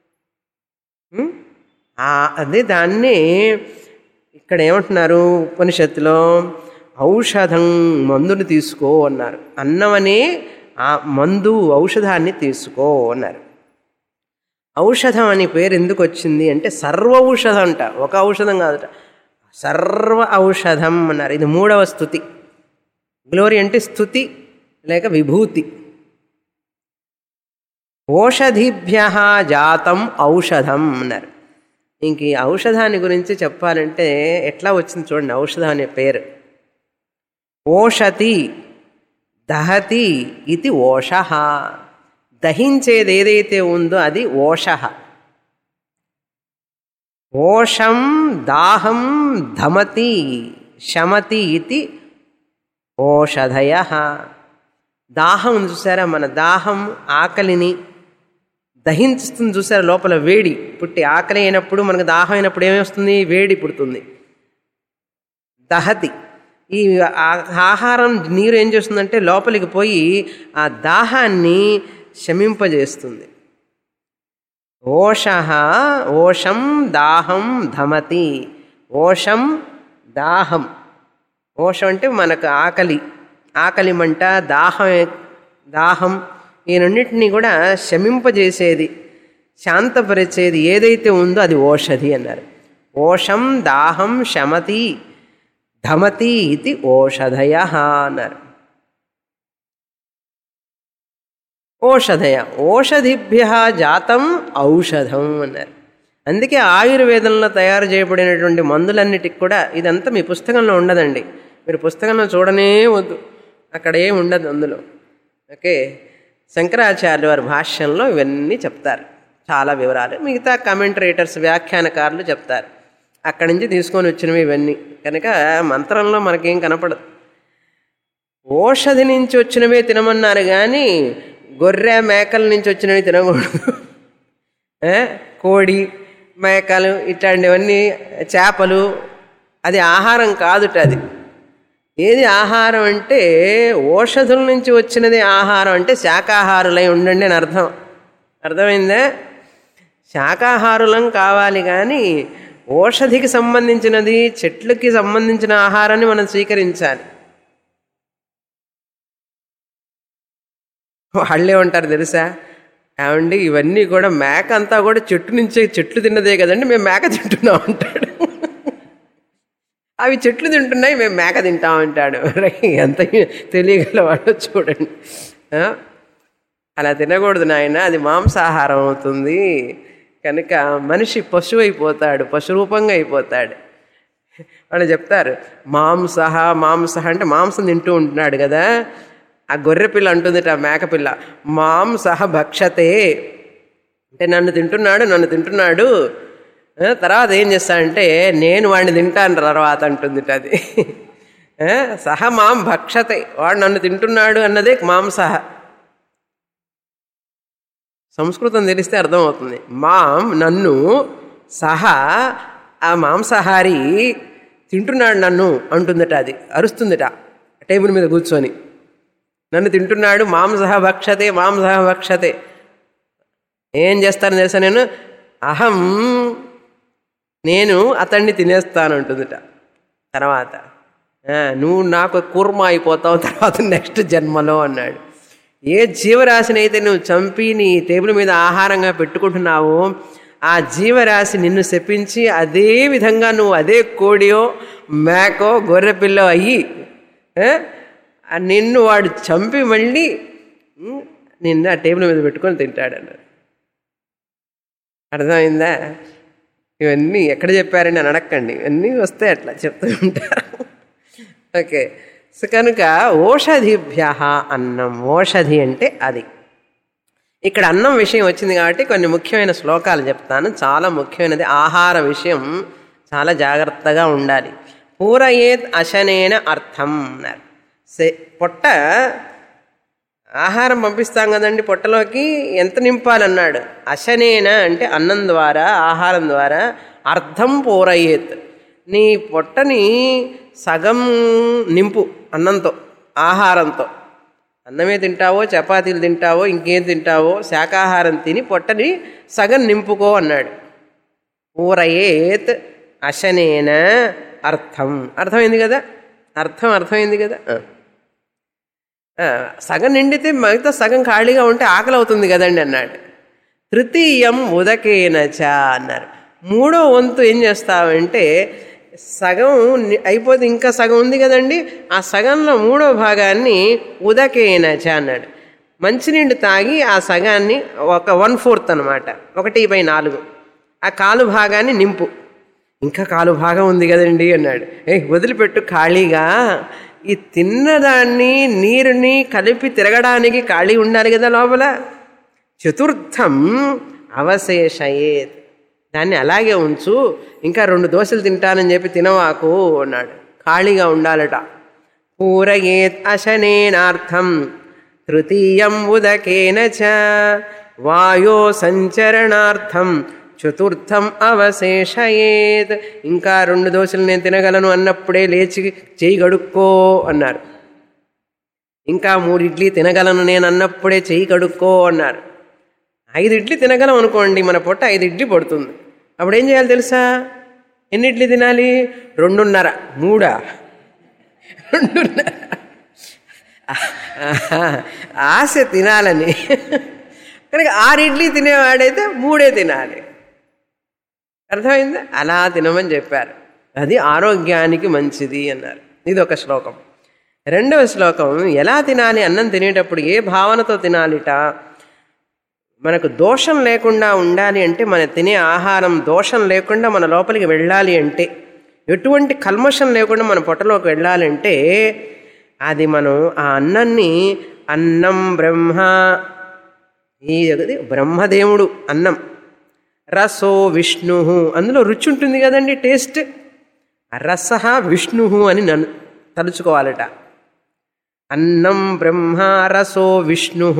అదే దాన్ని ఇక్కడ ఏమంటున్నారు ఉపనిషత్తులో? ఔషధం, మందుని తీసుకో అన్నారు. అన్నం అనే ఆ మందు, ఔషధాన్ని తీసుకో అన్నారు. ఔషధం అని పేరు ఎందుకు వచ్చింది అంటే, సర్వ ఔషధం అంట, ఒక ఔషధం కాదట, సర్వ ఔషధం అన్నారు. ఇది మూడవ స్తుతి. గ్లోరీ అంటే స్తుతి లేక విభూతి. ఓషధిభ్య జాతం ఔషధం అన్నారు. ఇంక ఈ ఔషధాన్ని గురించి చెప్పాలంటే ఎట్లా వచ్చింది చూడండి ఔషధం అనే పేరు. ఓషతి దహతి ఇది ఓషః. దహించేది ఏదైతే ఉందో అది ఓషః. ఓషం దాహం ధమతి శమతి ఇది ఓషధయః. దాహం చూసారా? మన దాహం ఆకలిని దహించుతుంది చూసారా? లోపల వేడి పుట్టి, ఆకలి అయినప్పుడు మనకు దాహం అయినప్పుడు ఏమొస్తుంది? వేడి పుడుతుంది. దహతి, ఈ ఆహారం నీరు ఏం చేస్తుందంటే లోపలికి పోయి ఆ దాహాన్ని శమింపజేస్తుంది. ఓషః ఓషం దాహం ధమతి. ఓషం దాహం. ఓషం అంటే మనకు ఆకలి మంట, దాహం ఈ రెండింటినీ కూడా శమింపజేసేది, శాంతపరిచేది ఏదైతే ఉందో అది ఓషధి అన్నారు. ఓషం దాహం శమతి ధమతి ఇది ఓషధయః అన్నారు. ఓషధయ ఓషధిభ్య జాతం ఔషధం అన్నారు. అందుకే ఆయుర్వేదంలో తయారు చేయబడినటువంటి మందులన్నిటికి కూడా ఇదంతా మీ పుస్తకంలో ఉండదండి. మీరు పుస్తకంలో చూడనే వద్దు, అక్కడ ఏమి ఉండదు అందులో. ఓకే, శంకరాచార్యుల వారి భాష్యంలో ఇవన్నీ చెప్తారు, చాలా వివరాలు. మిగతా కమెంటరేటర్స్, వ్యాఖ్యానకారులు చెప్తారు. అక్కడి నుంచి తీసుకొని వచ్చినవి ఇవన్నీ. కనుక మంత్రంలో మనకేం కనపడదు. ఓషధి నుంచి వచ్చినవే తినమన్నారు కానీ గొర్రె మేకల నుంచి వచ్చినవి తినకూడదు. కోడి మేకలు ఇట్లాంటివన్నీ, చేపలు, అది ఆహారం కాదుట. అది ఏది ఆహారం అంటే ఓషధుల నుంచి వచ్చినది ఆహారం. అంటే శాకాహారులై ఉండండి అని అర్థం. అర్థమైందా? శాకాహారులం కావాలి కానీ ఓషధికి సంబంధించినది, చెట్లకి సంబంధించిన ఆహారాన్ని మనం స్వీకరించాలి. వాళ్ళే ఉంటారు తెలుసా? ఏమండి ఇవన్నీ కూడా మేక అంతా కూడా చెట్లు తిన్నదే కదండి, మేము మేక తింటున్నాం అంటాడు. అవి చెట్లు తింటున్నాయి, మేము మేక తింటాం అంటాడు. ఎంత తెలియగలవాడో చూడండి. అలా తినకూడదు నాయన, అది మాంసాహారం అవుతుంది. కనుక మనిషి పశువు అయిపోతాడు, పశురూపంగా అయిపోతాడు. వాళ్ళు చెప్తారు మాంస అంటే మాంసం తింటూ ఉంటున్నాడు కదా. ఆ గొర్రె పిల్ల అంటుంది ఆ మేకపిల్ల, మాంస భక్షతే అంటే నన్ను తింటున్నాడు. తర్వాత ఏం చేస్తాడంటే నేను వాడిని తింటాను తర్వాత అంటుంది అది. సహ మాం భక్షతే, వాడు నన్ను తింటున్నాడు అన్నదే మాంస. సంస్కృతం తెలిస్తే అర్థమవుతుంది. మాం నన్ను, సహా ఆ మాంసాహారి తింటున్నాడు నన్ను అంటుందట. అది అరుస్తుందట టేబుల్ మీద కూర్చొని, నన్ను తింటున్నాడు, మాంస భక్షతే. ఏం చేస్తాను తెలుసా నేను? నేను అతన్ని తినేస్తాను అంటుందట. తర్వాత నువ్వు నాకు కూర్మ అయిపోతావు తర్వాత నెక్స్ట్ జన్మలో అన్నాడు. ఏ జీవరాశిని అయితే నువ్వు చంపి నీ టేబుల్ మీద ఆహారంగా పెట్టుకుంటున్నావో ఆ జీవరాశి నిన్ను శపించి అదే విధంగా నువ్వు అదే కోడియో మేకో గొర్రెపిల్లో అయ్యి నిన్ను వాడు చంపి మళ్ళీ నిన్ను ఆ టేబుల్ మీద పెట్టుకొని తింటాడన్నారు. అర్థమైందా? ఇవన్నీ ఎక్కడ చెప్పారని అని అడగండి, ఇవన్నీ వస్తాయి, అట్లా చెప్తూ ఉంటారు. ఓకే. సో కనుక ఓషధిభ్య అన్నం, ఓషధి అంటే అది. ఇక్కడ అన్నం విషయం వచ్చింది కాబట్టి కొన్ని ముఖ్యమైన శ్లోకాలు చెప్తాను. చాలా ముఖ్యమైనది ఆహార విషయం, చాలా జాగ్రత్తగా ఉండాలి. పూరయేత్ అశనేన అర్థం అన్నారు. పొట్ట ఆహారం పంపిస్తాం కదండి, పొట్టలోకి ఎంత నింపాలన్నాడు. అశనేన అంటే అన్నం ద్వారా, ఆహారం ద్వారా. అర్థం పూరయేత్, నీ పొట్టని సగం నింపు అన్నంతో, ఆహారంతో. అన్నమే తింటావో, చపాతీలు తింటావో, ఇంకేం తింటావో, శాకాహారం తిని పొట్టని సగం నింపుకో అన్నాడు. పూరయేత్ అశనేన అర్థం. అర్థమైంది కదా? అర్థమైంది కదా? సగం నిండితే మిగతా సగం ఖాళీగా ఉంటే ఆకలి అవుతుంది కదండి అన్నాడు. తృతీయం ఉదకేనచ అన్నారు. మూడో వంతు ఏం చేస్తావంటే సగం అయిపోతే ఇంకా సగం ఉంది కదండి, ఆ సగంలో మూడో భాగాన్ని ఉదకేనచ అన్నాడు. మంచినీళ్ళు తాగి ఆ సగాన్ని ఒక 1/4 అనమాట, 1/4 ఆ కాలు భాగాన్ని నింపు. ఇంకా కాలు భాగం ఉంది కదండి అన్నాడు. వదిలిపెట్టు ఖాళీగా. ఈ తిన్నదాన్ని నీరుని కలిపి తిరగడానికి ఖాళీ ఉండాలి కదా లోపల. చతుర్థం అవశేషయేత్, దాన్ని అలాగే ఉంచు, ఇంకా 2 దోశలు తింటానని చెప్పి తినవాకు అన్నాడు. ఖాళీగా ఉండాలట. పూరయేత్ అశనేనార్థం తృతీయం ఉదకేన చ వాయో సంచరణార్థం చతుర్థం అవశేషయేత్. ఇంకా 2 దోశలు నేను తినగలను అన్నప్పుడే లేచి చేయి కడుక్కో అన్నారు. ఇంకా 3 ఇడ్లీ తినగలను నేను అన్నప్పుడే చేయి కడుక్కో అన్నారు. 5 ఇడ్లీ తినగలం అనుకోండి, మన పొట్ట 5 ఇడ్లీ పడుతుంది. అప్పుడు ఏం చేయాలి తెలుసా? ఎన్ని ఇడ్లీ తినాలి? 2.5, 3, 2.5. ఆశ తినాలని. కనుక 6 ఇడ్లీ తినేవాడైతే 3 తినాలి. అర్థమైందా? అలా తినమని చెప్పారు. అది ఆరోగ్యానికి మంచిది అన్నారు. ఇది ఒక శ్లోకం. రెండవ శ్లోకం, ఎలా తినాలి అన్నం తినేటప్పుడు, ఏ భావనతో తినాలిట. మనకు దోషం లేకుండా ఉండాలి అంటే, మన తినే ఆహారం దోషం లేకుండా మన లోపలికి వెళ్ళాలి అంటే, ఎటువంటి కల్మషం లేకుండా మన పొట్టలోకి వెళ్ళాలంటే, అది మనం ఆ అన్నాన్ని అన్నం బ్రహ్మ, ఈ బ్రహ్మదేవుడు అన్నం, రసో విష్ణు, అందులో రుచి ఉంటుంది కదండి, టేస్ట్. రస విష్ణు అని నన్ను తలుచుకోవాలట. అన్నం బ్రహ్మ రసో విష్ణు.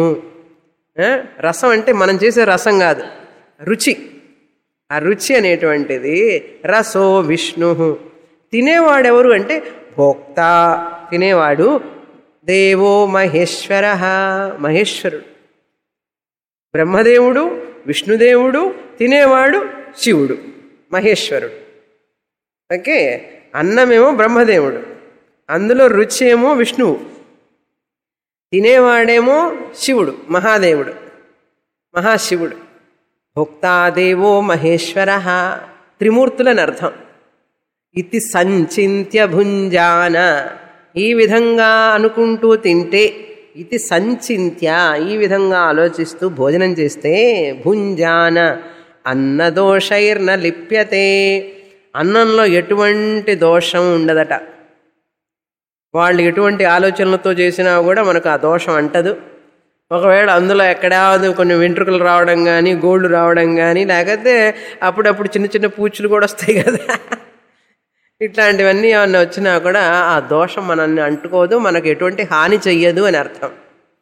రసం అంటే మనం చేసే రసం కాదు, రుచి. ఆ రుచి అనేటువంటిది రసో విష్ణు. తినేవాడెవరు అంటే భోక్త, తినేవాడు. దేవో మహేశ్వర, మహేశ్వరుడు. బ్రహ్మదేవుడు, విష్ణుదేవుడు, తినేవాడు శివుడు, మహేశ్వరుడు. ఓకే. అన్నమేమో బ్రహ్మదేవుడు, అందులో రుచి ఏమో విష్ణువు, తినేవాడేమో శివుడు, మహాదేవుడు, మహాశివుడు. భోక్తాదేవో మహేశ్వర, త్రిమూర్తులని అర్థం. ఇది సంచింత్య భుంజాన, ఈ విధంగా అనుకుంటూ తింటే, ఇది సంచింత్య, ఈ విధంగా ఆలోచిస్తూ భోజనం చేస్తే, భుంజాన అన్నదోషైర్న లిప్యతే, అన్నంలో ఎటువంటి దోషం ఉండదట. వాళ్ళు ఎటువంటి ఆలోచనలతో చేసినా కూడా మనకు ఆ దోషం అంటదు. ఒకవేళ అందులో ఎక్కడా కొన్ని వెంట్రుకలు రావడం కానీ, గోళ్ళు రావడం కానీ, లేకపోతే అప్పుడప్పుడు చిన్న చిన్న పూచులు కూడా వస్తాయి కదా, ఇట్లాంటివన్నీ ఏమన్నా వచ్చినా కూడా ఆ దోషం మనల్ని అంటుకోదు, మనకు ఎటువంటి హాని చెయ్యదు అని అర్థం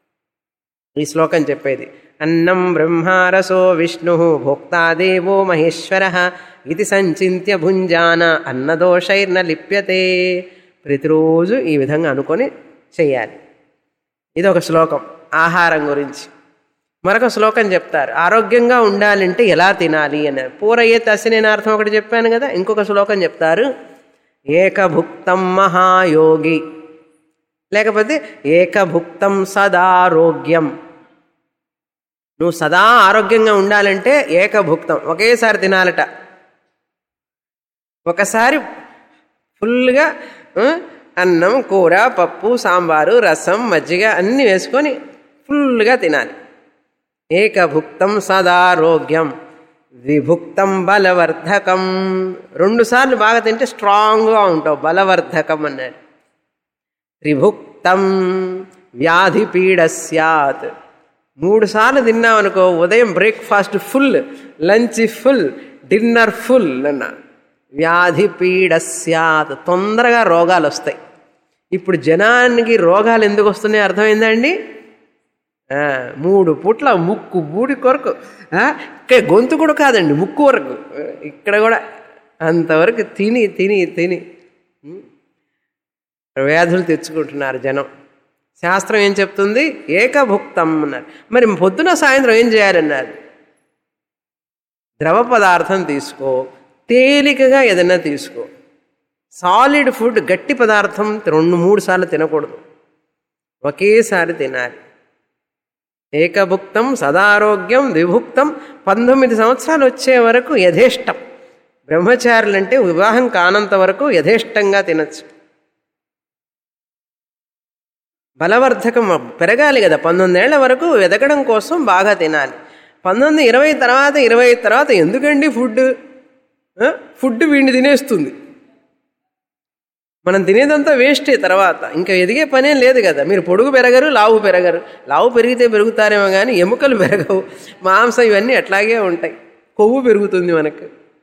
ఈ శ్లోకం చెప్పేది. అన్నం బ్రహ్మారసో విష్ణు భోక్తాదేవో మహేశ్వర ఇది సంచింత్య భుంజాన అన్నదోషైర్న లిప్యతే. ప్రతిరోజు ఈ విధంగా అనుకొని చెయ్యాలి. ఇది ఒక శ్లోకం ఆహారం గురించి. మరొక శ్లోకం చెప్తారు, ఆరోగ్యంగా ఉండాలంటే ఎలా తినాలి అన్నారు. పూరయేత్ అశనేన అర్థం ఒకటి చెప్పాను కదా. ఇంకొక శ్లోకం చెప్తారు, ఏకభుక్తం మహాయోగి. లేకపోతే ఏకభుక్తం సదారోగ్యం, నువ్వు సదా ఆరోగ్యంగా ఉండాలంటే ఏకభుక్తం, ఒకేసారి తినాలట. ఒకసారి ఫుల్గా అన్నం, కూర, పప్పు, సాంబారు, రసం, మజ్జిగ అన్నీ వేసుకొని ఫుల్గా తినాలి. ఏకభుక్తం సదారోగ్యం విభుక్తం బలవర్ధకం. 2 సార్లు బాగా తింటే స్ట్రాంగ్గా ఉంటావు, బలవర్ధకం అన్నాడు. త్రిభుక్తం వ్యాధి పీడ స్యాత్. 3 సార్లు తిన్నామనుకో, ఉదయం breakfast full, lunch full, dinner full అన్న. వ్యాధి పీడ స్యాత్, తొందరగా రోగాలు వస్తాయి. ఇప్పుడు జనానికి రోగాలు ఎందుకు వస్తున్నాయి అర్థమైందండి? 3 పూట్ల ముక్కు బూడి కొరకు, ఇక్కడ గొంతు కూడా కాదండి, ముక్కు వరకు, ఇక్కడ కూడా అంతవరకు తిని తిని తిని వ్యాధులు తెచ్చుకుంటున్నారు జనం. శాస్త్రం ఏం చెప్తుంది? ఏకభుక్తం అన్నారు. మరి పొద్దున సాయంత్రం ఏం చేయాలన్నారు? ద్రవ పదార్థం తీసుకో, తేలికగా ఏదైనా తీసుకో. సాలిడ్ ఫుడ్, గట్టి పదార్థం 2-3 సార్లు తినకూడదు, ఒకేసారి తినాలి. ఏకభుక్తం సదారోగ్యం ద్విభుక్తం. 19 సంవత్సరాలు వచ్చే వరకు యథేష్టం. బ్రహ్మచారులంటే వివాహం కానంత వరకు యథేష్టంగా తినచ్చు. బలవర్ధకం పెరగాలి కదా, 19 ఏళ్ల వరకు ఎదగడం కోసం బాగా తినాలి. 19, 20 తర్వాత ఎందుకండి ఫుడ్ వీడిని తినేస్తుంది. మనం తినేదంతా వేస్టే. తర్వాత ఇంకా ఎదిగే పనేం లేదు కదా. మీరు పొడుగు పెరగరు, లావు పెరగరు. లావు పెరిగితే పెరుగుతారేమో కానీ ఎముకలు పెరగవు, మాంసం ఇవన్నీ అట్లాగే ఉంటాయి, కొవ్వు పెరుగుతుంది మనకు.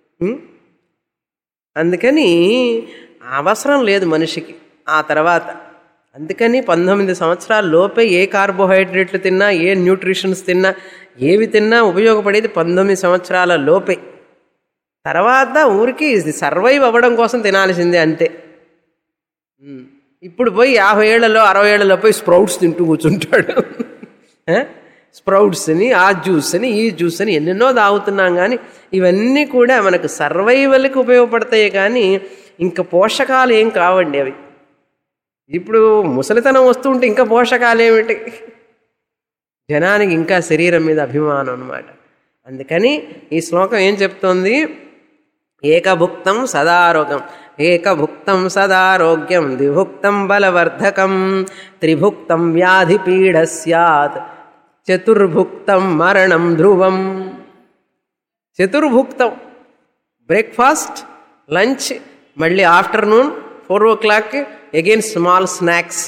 అందుకని అవసరం లేదు మనిషికి ఆ తర్వాత. అందుకని 19 సంవత్సరాల లోపే ఏ కార్బోహైడ్రేట్లు తిన్నా, ఏ న్యూట్రిషన్స్ తిన్నా, ఏవి తిన్నా ఉపయోగపడేది 19 సంవత్సరాల లోపే. తర్వాత ఊరికి సర్వైవ్ అవ్వడం కోసం తినాల్సిందే అంతే. ఇప్పుడు పోయి 50 ఏళ్లలో 60 ఏళ్లలో పోయి స్ప్రౌట్స్ తింటూ కూర్చుంటాడు. స్ప్రౌట్స్ అని, ఆ జ్యూస్ అని, ఈ జ్యూస్ అని ఎన్నెన్నో తాగుతున్నాం. కానీ ఇవన్నీ కూడా మనకు సర్వైవల్కి ఉపయోగపడతాయి, కానీ ఇంకా పోషకాలు ఏం కావండి అవి. ఇప్పుడు ముసలితనం వస్తుంటే ఇంకా పోషకాలు ఏమిటి? జనానికి ఇంకా శరీరం మీద అభిమానం అన్నమాట. అందుకని ఈ శ్లోకం ఏం చెప్తోంది? ఏకభుక్తం సదారోగ్యం, ఏకభుక్తం సదారోగ్యం ద్విభుక్తం బలవర్ధకం త్రిభుక్తం వ్యాధి పీడ స్యాత్ చతుర్భుక్తం మరణం ధ్రువం. చతుర్భుక్తం బ్రేక్ఫాస్ట్, లంచ్, మళ్ళీ afternoon 4 o'clock again small snacks.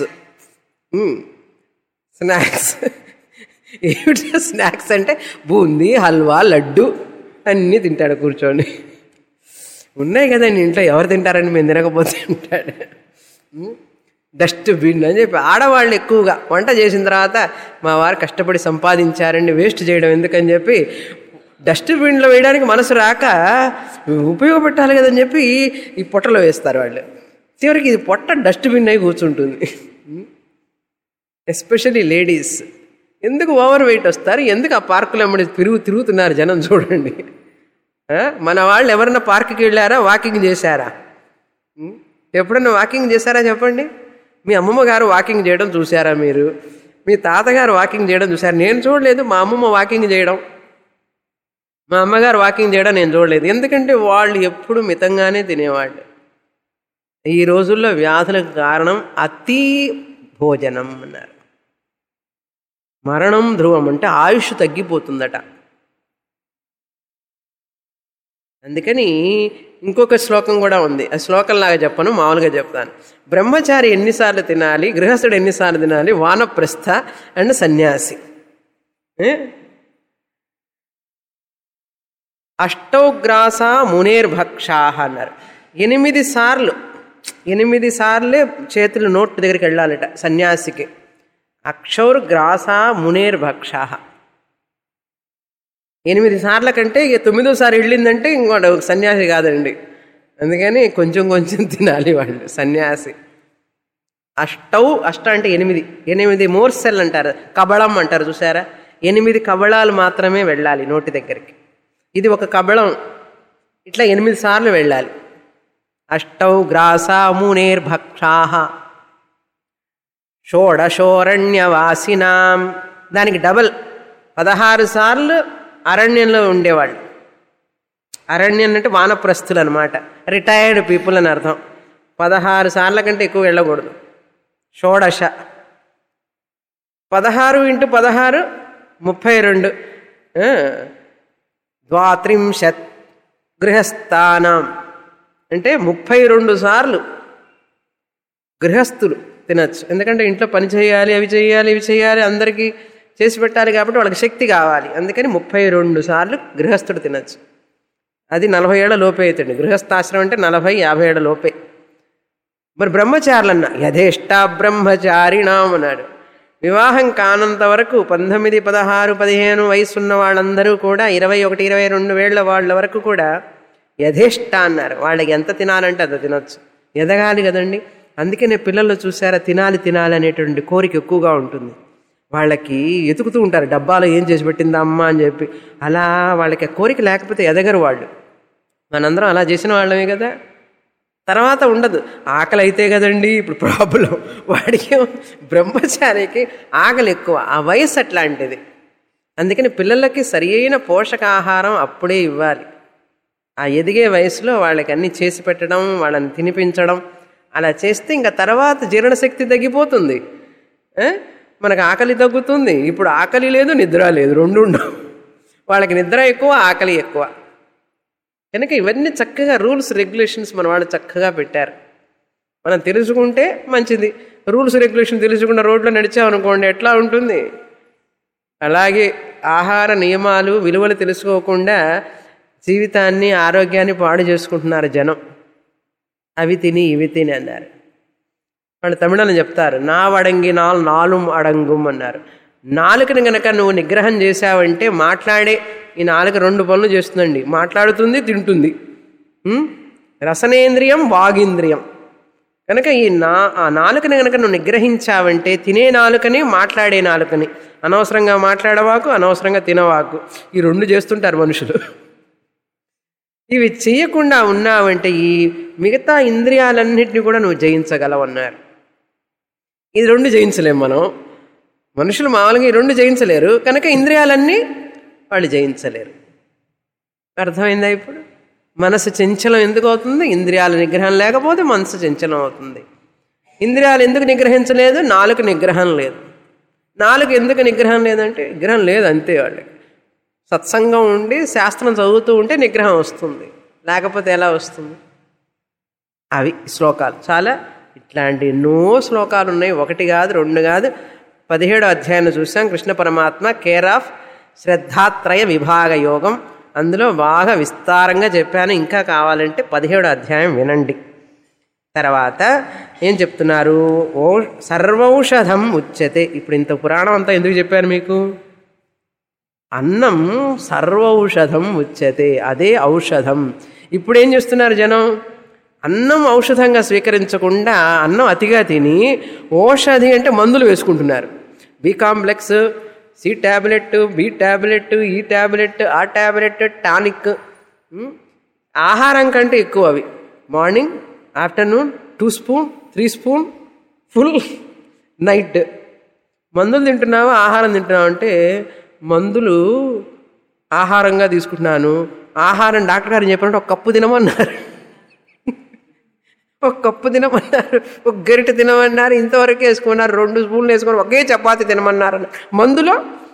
Snacks ఏమిటి స్నాక్స్ అంటే? బూందీ, హల్వా, లడ్డు అన్నీ తింటాడు కూర్చొని. ఉన్నాయి కదండి ఇంట్లో, ఎవరు తింటారని మేము తినకపోతే ఉంటాడు. డస్ట్బిన్ అని చెప్పి ఆడవాళ్ళు ఎక్కువగా వంట చేసిన తర్వాత మా వారు కష్టపడి సంపాదించారండి, వేస్ట్ చేయడం ఎందుకని చెప్పి డస్ట్బిన్లో వేయడానికి మనసు రాక ఉపయోగపెట్టాలి కదని చెప్పి ఈ పొట్టలో వేస్తారు వాళ్ళు. చివరికి ఇది పొట్ట డస్ట్బిన్ అయి కూర్చుంటుంది. ఎస్పెషల్లీ లేడీస్ ఎందుకు ఓవర్ వెయిట్ వస్తారు, ఎందుకు ఆ పార్కులు అమ్మడి తిరుగుతున్నారు జనం చూడండి. మన వాళ్ళు ఎవరన్నా పార్కుకి వెళ్ళారా, వాకింగ్ చేశారా? ఎప్పుడన్నా వాకింగ్ చేశారా చెప్పండి? మీ అమ్మమ్మ గారు వాకింగ్ చేయడం చూసారా మీరు? మీ తాతగారు వాకింగ్ చేయడం చూసారా? నేను చూడలేదు. మా అమ్మమ్మ వాకింగ్ చేయడం, మా అమ్మగారు వాకింగ్ చేయడం నేను చూడలేదు. ఎందుకంటే వాళ్ళు ఎప్పుడు మితంగానే తినేవాళ్ళు. ఈ రోజుల్లో వ్యాధులకు కారణం అతి భోజనం అన్నారు. మరణం ధ్రువం అంటే ఆయుష్ తగ్గిపోతుందట. అందుకని ఇంకొక శ్లోకం కూడా ఉంది. ఆ శ్లోకంలాగా చెప్పను, మామూలుగా చెప్తాను. బ్రహ్మచారి ఎన్నిసార్లు తినాలి, గృహస్థుడు ఎన్నిసార్లు తినాలి, వానప్రస్థ అండ్ సన్యాసి. అష్టౌగ్రాస మునేర్భక్షా అన్నారు. 8 సార్లు, 8 సార్లే చేతులు నోటి దగ్గరికి వెళ్ళాలట సన్యాసికి. అక్షౌర్గ్రాస మునేర్భక్షా 8 సార్ల కంటే ఇక 9వ సారి వెళ్ళిందంటే ఇంకోటి సన్యాసి కాదండి. అందుకని కొంచెం కొంచెం తినాలి వాళ్ళు సన్యాసి. అష్ట అంటే 8 మోర్సెల్ అంటారు, కబళం అంటారు చూసారా? 8 కబళాలు మాత్రమే వెళ్ళాలి నోటి దగ్గరికి. ఇది ఒక కబళం, ఇట్లా 8 సార్లు వెళ్ళాలి. అష్టౌగ్రాస మునేర్భక్షా. షోడశోరణ్యవాసినాం, దానికి డబల్ 16 సార్లు అరణ్యంలో ఉండేవాళ్ళు. అరణ్యం అంటే వానప్రస్థులు అనమాట, రిటైర్డ్ పీపుల్ అని అర్థం. 16 సార్ల కంటే ఎక్కువ వెళ్ళకూడదు. షోడశ 16 × 16 32, 32 గృహస్థానం అంటే 32 సార్లు గృహస్థులు తినచ్చు. ఎందుకంటే ఇంట్లో పని చేయాలి, అవి చేయాలి, ఇవి చేయాలి, అందరికీ చేసి పెట్టాలి కాబట్టి వాళ్ళకి శక్తి కావాలి. అందుకని 32 సార్లు గృహస్థుడు తినచ్చు. అది 40 ఏళ్ల లోపే అవుతుంది. గృహస్థాశ్రమం అంటే 40-50 ఏళ్ల లోపే. మరి బ్రహ్మచారులన్నా యథేష్ట బ్రహ్మచారిణాం అన్నాడు. వివాహం కానంత వరకు 19, 16, 15 వయసు ఉన్న వాళ్ళందరూ కూడా 21, 22 ఏళ్ల వాళ్ళ వరకు కూడా యథేష్ట అన్నారు. వాళ్ళకి ఎంత తినాలంటే అంత తినొచ్చు. ఎదగాలి కదండి. అందుకనే పిల్లల్లో చూసారా, తినాలి తినాలి అనేటువంటి కోరిక ఎక్కువగా ఉంటుంది. వాళ్ళకి ఎతుకుతూ ఉంటారు, డబ్బాలో ఏం చేసి పెట్టిందా అమ్మ అని చెప్పి. అలా వాళ్ళకి కోరిక లేకపోతే ఎదగరు వాళ్ళు. మనందరం అలా చేసిన వాళ్ళమే కదా. తర్వాత ఉండదు. ఆకలి అయితే కదండి ఇప్పుడు ప్రాబ్లం. వాడికి బ్రహ్మచారికి ఆకలి ఎక్కువ, ఆ వయసు అట్లాంటిది. అందుకని పిల్లలకి సరి అయిన పోషకాహారం అప్పుడే ఇవ్వాలి. ఆ ఎదిగే వయసులో వాళ్ళకి అన్నీ చేసి పెట్టడం, వాళ్ళని తినిపించడం, అలా చేస్తే ఇంకా తర్వాత జీర్ణశక్తి తగ్గిపోతుంది, మనకు ఆకలి తగ్గుతుంది. ఇప్పుడు ఆకలి లేదు, నిద్ర లేదు, రెండు ఉండవు. వాళ్ళకి నిద్ర ఎక్కువ, ఆకలి ఎక్కువ. కనుక ఇవన్నీ చక్కగా రూల్స్ రెగ్యులేషన్స్ మన వాళ్ళు చక్కగా పెట్టారు. మనం తెలుసుకుంటే మంచిది. రూల్స్ రెగ్యులేషన్ తెలుసుకున్న రోడ్లో నడిచామనుకోండి ఎట్లా ఉంటుంది. అలాగే ఆహార నియమాలు విలువలు తెలుసుకోకుండా జీవితాన్ని ఆరోగ్యాన్ని పాడు చేసుకుంటున్నారు జనం. అవి తిని ఇవి తిని అన్నారు. వాళ్ళు తమిళంలో చెప్తారు, నా వడంగినాల్ నాలుం అడంగుం అన్నారు. నాలుకని గనక నువ్వు నిగ్రహం చేశావంటే మాట్లాడే ఈ నాలుక 2 పనులు చేస్తుందండి. మాట్లాడుతుంది, తింటుంది. రసనేంద్రియం, వాగింద్రియం. కనుక ఆ నాలుకని కనుక నువ్వు నిగ్రహించావంటే తినే నాలుకని, మాట్లాడే నాలుకని, అనవసరంగా మాట్లాడవాకు, అనవసరంగా తినవాకు, ఈ 2 చేస్తుంటారు మనుషులు. ఇవి చేయకుండా ఉన్నావంటే ఈ మిగతా ఇంద్రియాలన్నింటినీ కూడా నువ్వు జయించగలవన్నారు. ఇది 2 జయించలేము మనం. మనుషులు మామూలుగా ఈ 2 జయించలేరు. కనుక ఇంద్రియాలన్నీ వాళ్ళు జయించలేరు. అర్థమైందా? ఇప్పుడు మనసు చంచలం ఎందుకు అవుతుంది? ఇంద్రియాల నిగ్రహం లేకపోతే మనసు చంచలం అవుతుంది. ఇంద్రియాలు ఎందుకు నిగ్రహించలేదు? నాలుక నిగ్రహం లేదు. నాలుక ఎందుకు నిగ్రహం లేదంటే నిగ్రహం లేదు అంతే. వాళ్ళకి సత్సంగం ఉండి శాస్త్రం చదువుతూ ఉంటే నిగ్రహం వస్తుంది, లేకపోతే ఎలా వస్తుంది? అవి శ్లోకాలు చాలా ఇట్లాంటి ఎన్నో శ్లోకాలు ఉన్నాయి. 1 కాదు, 2 కాదు. 17వ అధ్యాయాన్ని చూసాం. కృష్ణ పరమాత్మ కేర్ ఆఫ్ శ్రద్ధాత్రయ విభాగ యోగం, అందులో బాగా విస్తారంగా చెప్పాను. ఇంకా కావాలంటే 17వ అధ్యాయం వినండి. తర్వాత ఏం చెప్తున్నారు? సర్వౌషధం ఉచ్యతే. ఇప్పుడు ఇంత పురాణం అంతా ఎందుకు చెప్పాను మీకు? అన్నం సర్వౌషధం ఉచ్యతే, అదే ఔషధం. ఇప్పుడు ఏం చేస్తున్నారు జనం? అన్నం ఔషధంగా స్వీకరించకుండా అన్నం అతిగా తిని ఓషధి అంటే మందులు వేసుకుంటున్నారు. B complex, C tablet, B tablet, ఈ ట్యాబ్లెట్, ఆ ట్యాబ్లెట్, టానిక్. ఆహారం కంటే ఎక్కువ అవి. Morning, afternoon 2 spoon, 3 spoon, full night. మందులు తింటున్నావా, ఆహారం తింటున్నావు అంటే మందులు ఆహారంగా తీసుకుంటున్నాను. ఆహారం డాక్టర్ గారు చెప్పినట్టు 1 కప్పు తినమన్నారు, 1 కప్పు తినమన్నారు, 1 గరిటె తినమన్నారు, ఇంతవరకు వేసుకున్నారు. 2 స్పూన్లు వేసుకొని ఒకే చపాతి తినమన్నారు. మందులో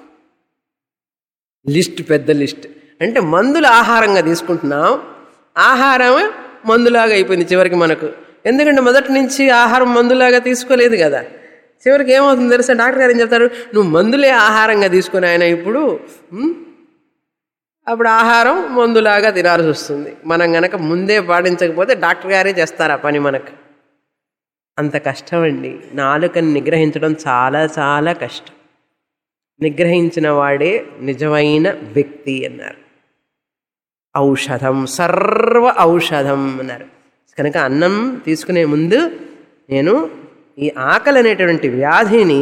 లిస్ట్, పెద్ద లిస్ట్. అంటే మందులు ఆహారంగా తీసుకుంటున్నాం, ఆహారం మందులాగా అయిపోయింది చివరికి మనకు. ఎందుకంటే మొదటి నుంచి ఆహారం మందులాగా తీసుకోలేదు కదా. చివరికి ఏమవుతుంది తెలుసా? డాక్టర్ గారు ఏం చెప్తారు? నువ్వు మందులే ఆహారంగా తీసుకుని ఆయన ఇప్పుడు అప్పుడు ఆహారం మందులాగా తినాల్సి వస్తుంది. మనం గనక ముందే పాటించకపోతే డాక్టర్ గారే చేస్తారు ఆ పని మనకు. అంత కష్టం అండి. నాలుకని నిగ్రహించడం చాలా చాలా కష్టం. నిగ్రహించిన వాడే నిజమైన వ్యక్తి అన్నారు. ఔషధం, సర్వ ఔషధం అన్నారు. కనుక అన్నం తీసుకునే ముందు నేను ఈ ఆకలి అనేటువంటి వ్యాధిని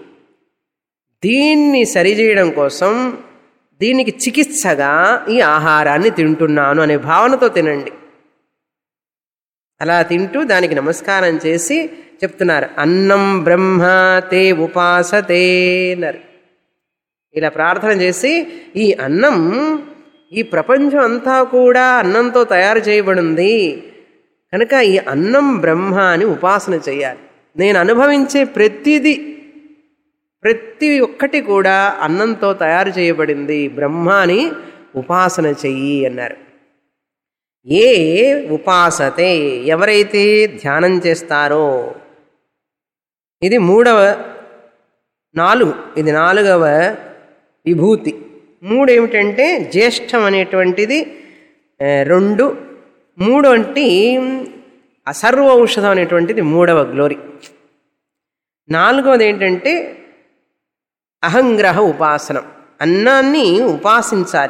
దీన్ని సరిచేయడం కోసం దీనికి చికిత్సగా ఈ ఆహారాన్ని తింటున్నాను అనే భావనతో తినండి. అలా తింటూ దానికి నమస్కారం చేసి చెప్తున్నారు, అన్నం బ్రహ్మ తే ఉపాసతే అన్నారు. ఇలా ప్రార్థన చేసి ఈ అన్నం, ఈ ప్రపంచం అంతా కూడా అన్నంతో తయారు చేయబడింది కనుక ఈ అన్నం బ్రహ్మ అని ఉపాసన చేయాలి. నేను అనుభవించే ప్రతి ఒక్కటి కూడా అన్నంతో తయారు చేయబడింది, బ్రహ్మ అని ఉపాసన చెయ్యి అన్నారు. ఏ ఉపాసతే, ఎవరైతే ధ్యానం చేస్తారో, ఇది ఇది నాలుగవ విభూతి. మూడేమిటంటే జ్యేష్టం అనేటువంటిది 2, 3 అంటే అసర్వ ఔషధం అనేటువంటిది 3వ గ్లోరీ. 4వది ఏంటంటే అహంగ్రహ ఉపాసనం, అన్నాన్ని ఉపాసించాలి.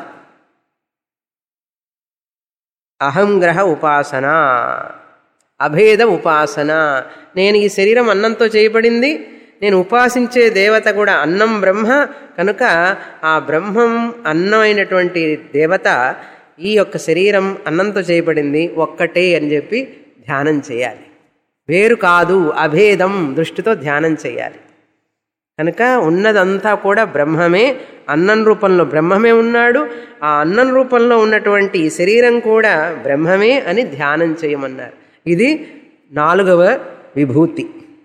అహంగ్రహ ఉపాసన, అభేద ఉపాసన. నేను ఈ శరీరం అన్నంతో చేయబడింది, నేను ఉపాసించే దేవత కూడా అన్నం బ్రహ్మ కనుక ఆ బ్రహ్మం అన్నమైనటువంటి దేవత ఈ యొక్క శరీరం అన్నంతో చేయబడింది ఒక్కటే అని చెప్పి ధ్యానం చేయాలి. వేరు కాదు, అభేదం దృష్టితో ధ్యానం చేయాలి. కనుక ఉన్నదంతా కూడా బ్రహ్మమే, అన్నం రూపంలో బ్రహ్మమే ఉన్నాడు, ఆ అన్నం రూపంలో ఉన్నటువంటి ఈ శరీరం కూడా బ్రహ్మమే అని ధ్యానం చేయమన్నారు. ఇది 4వ విభూతి,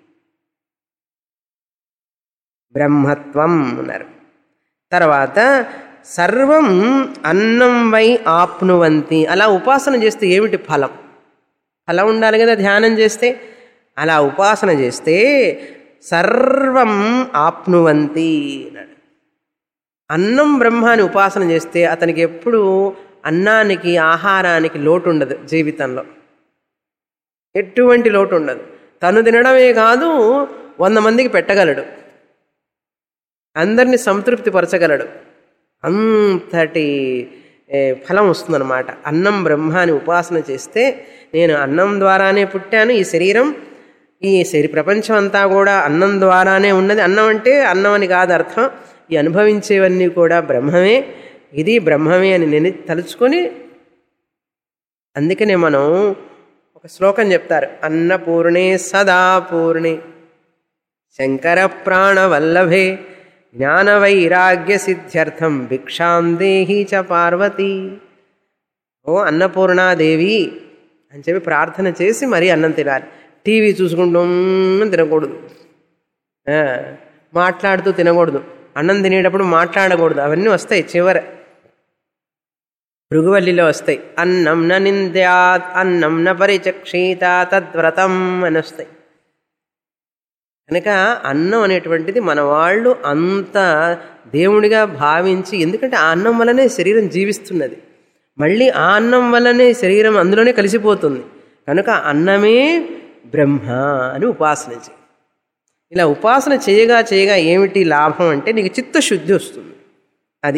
బ్రహ్మత్వం అన్నారు. తర్వాత సర్వం అన్నం వై ఆప్నువంతి. అలా ఉపాసన చేస్తే ఏమిటి ఫలం? ఫలం ఉండాలి కదా ధ్యానం చేస్తే. అలా ఉపాసన చేస్తే సర్వం ఆప్నువంతి అన్నాడు. అన్నం బ్రహ్మాన్ని ఉపాసన చేస్తే అతనికి ఎప్పుడు అన్నానికి, ఆహారానికి లోటు ఉండదు. జీవితంలో ఎటువంటి లోటు ఉండదు. తను తినడమే కాదు 100 మందికి పెట్టగలడు, అందరినీ సంతృప్తిపరచగలడు. అంతటి ఫలం వస్తుందన్నమాట. అన్నం బ్రహ్మాన్ని ఉపాసన చేస్తే నేను అన్నం ద్వారానే పుట్టాను, ఈ శరీరం, ఈ ప్రపంచం అంతా కూడా అన్నం ద్వారానే ఉన్నది. అన్నం అంటే అన్నం అని కాదు అర్థం, ఈ అనుభవించేవన్నీ కూడా బ్రహ్మమే, ఇది బ్రహ్మమే అని నేను తలుచుకొని. అందుకనే మనం ఒక శ్లోకం చెప్తారు, అన్నపూర్ణే సదా పూర్ణే శంకర ప్రాణవల్లభే జ్ఞానవైరాగ్య సిద్ధ్యర్థం భిక్షాం దేహి చ పార్వతి. ఓ అన్నపూర్ణాదేవి అని చెప్పి ప్రార్థన చేసి మరీ అన్నం తినాలి. టీవీ చూసుకుంటూ తినకూడదు, మాట్లాడుతూ తినకూడదు, అన్నం తినేటప్పుడు మాట్లాడకూడదు. అవన్నీ వస్తాయి చివర, భృగువల్లిలో వస్తాయి. అన్నం న నింద్యాత్ అన్నం న పరిచక్షీత తద్వ్రతం అని వస్తాయి. కనుక అన్నం అనేటువంటిది మన వాళ్ళు అంత దేవుడిగా భావించి, ఎందుకంటే ఆ అన్నం వల్లనే శరీరం జీవిస్తున్నది, మళ్ళీ ఆ అన్నం వల్లనే శరీరం అందులోనే కలిసిపోతుంది. కనుక అన్నమే బ్రహ్మ అని ఉపాసన చేయి. ఇలా ఉపాసన చేయగా చేయగా ఏమిటి లాభం అంటే నీకు చిత్తశుద్ధి వస్తుంది. అది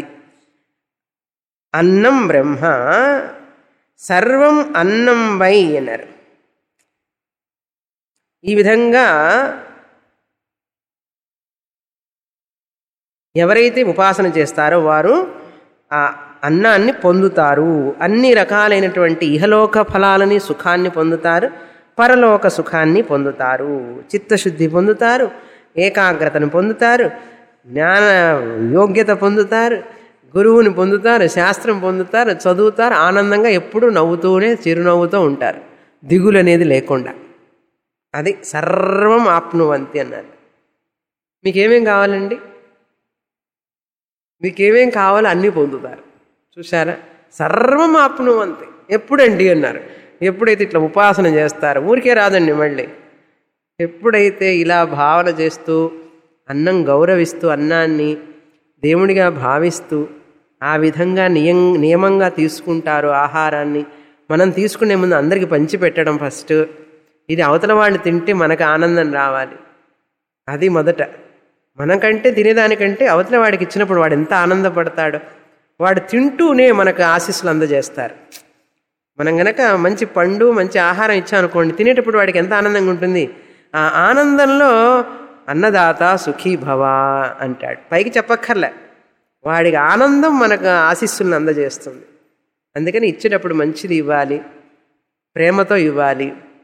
అన్నం బ్రహ్మ సర్వం అన్నం వై అన్నారు. ఈ విధంగా ఎవరైతే ఉపాసన చేస్తారో వారు ఆ అన్నాన్ని పొందుతారు. అన్ని రకాలైనటువంటి ఇహలోక ఫలాలని, సుఖాన్ని పొందుతారు, పరలోక సుఖాన్ని పొందుతారు, చిత్తశుద్ధి పొందుతారు, ఏకాగ్రతను పొందుతారు, జ్ఞాన యోగ్యత పొందుతారు, గురువుని పొందుతారు, శాస్త్రం పొందుతారు, చదువుతారు, ఆనందంగా ఎప్పుడూ నవ్వుతూనే చిరునవ్వుతూ ఉంటారు, దిగులు అనేది లేకుండా. అది సర్వం ఆప్నువంతి అన్నారు. మీకేమేం కావాలండి? మీకేమేం కావాలో అన్నీ పొందుతారు. చూసారా, సర్వం ఆప్నువంతి. ఎప్పుడండి అన్నారు, ఎప్పుడైతే ఇట్లా ఉపాసన చేస్తారో. ఊరికే రాదండి, మళ్ళీ ఎప్పుడైతే ఇలా భావన చేస్తూ అన్నం గౌరవిస్తూ, అన్నాన్ని దేవుడిగా భావిస్తూ ఆ విధంగా నియమంగా తీసుకుంటారు ఆహారాన్ని. మనం తీసుకునే ముందు అందరికీ పంచిపెట్టడం ఫస్ట్. ఇది అవతల వాళ్ళు తింటే మనకు ఆనందం రావాలి, అది మొదట. మనకంటే తినేదానికంటే అవతల వాడికి ఇచ్చినప్పుడు వాడు ఎంత ఆనందపడతాడు. వాడు తింటూనే మనకు ఆశీస్సులు అందజేస్తారు. మనం గనక మంచి పండు, మంచి ఆహారం ఇచ్చామనుకోండి, తినేటప్పుడు వాడికి ఎంత ఆనందంగా ఉంటుంది. ఆ ఆనందంలో అన్నదాత సుఖీ భవ అంటాడు. పైకి చెప్పక్కర్లే, వాడికి ఆనందం మనకు ఆశీస్సులను అందజేస్తుంది. అందుకని ఇచ్చేటప్పుడు మంచిది ఇవ్వాలి, ప్రేమతో ఇవ్వాలి,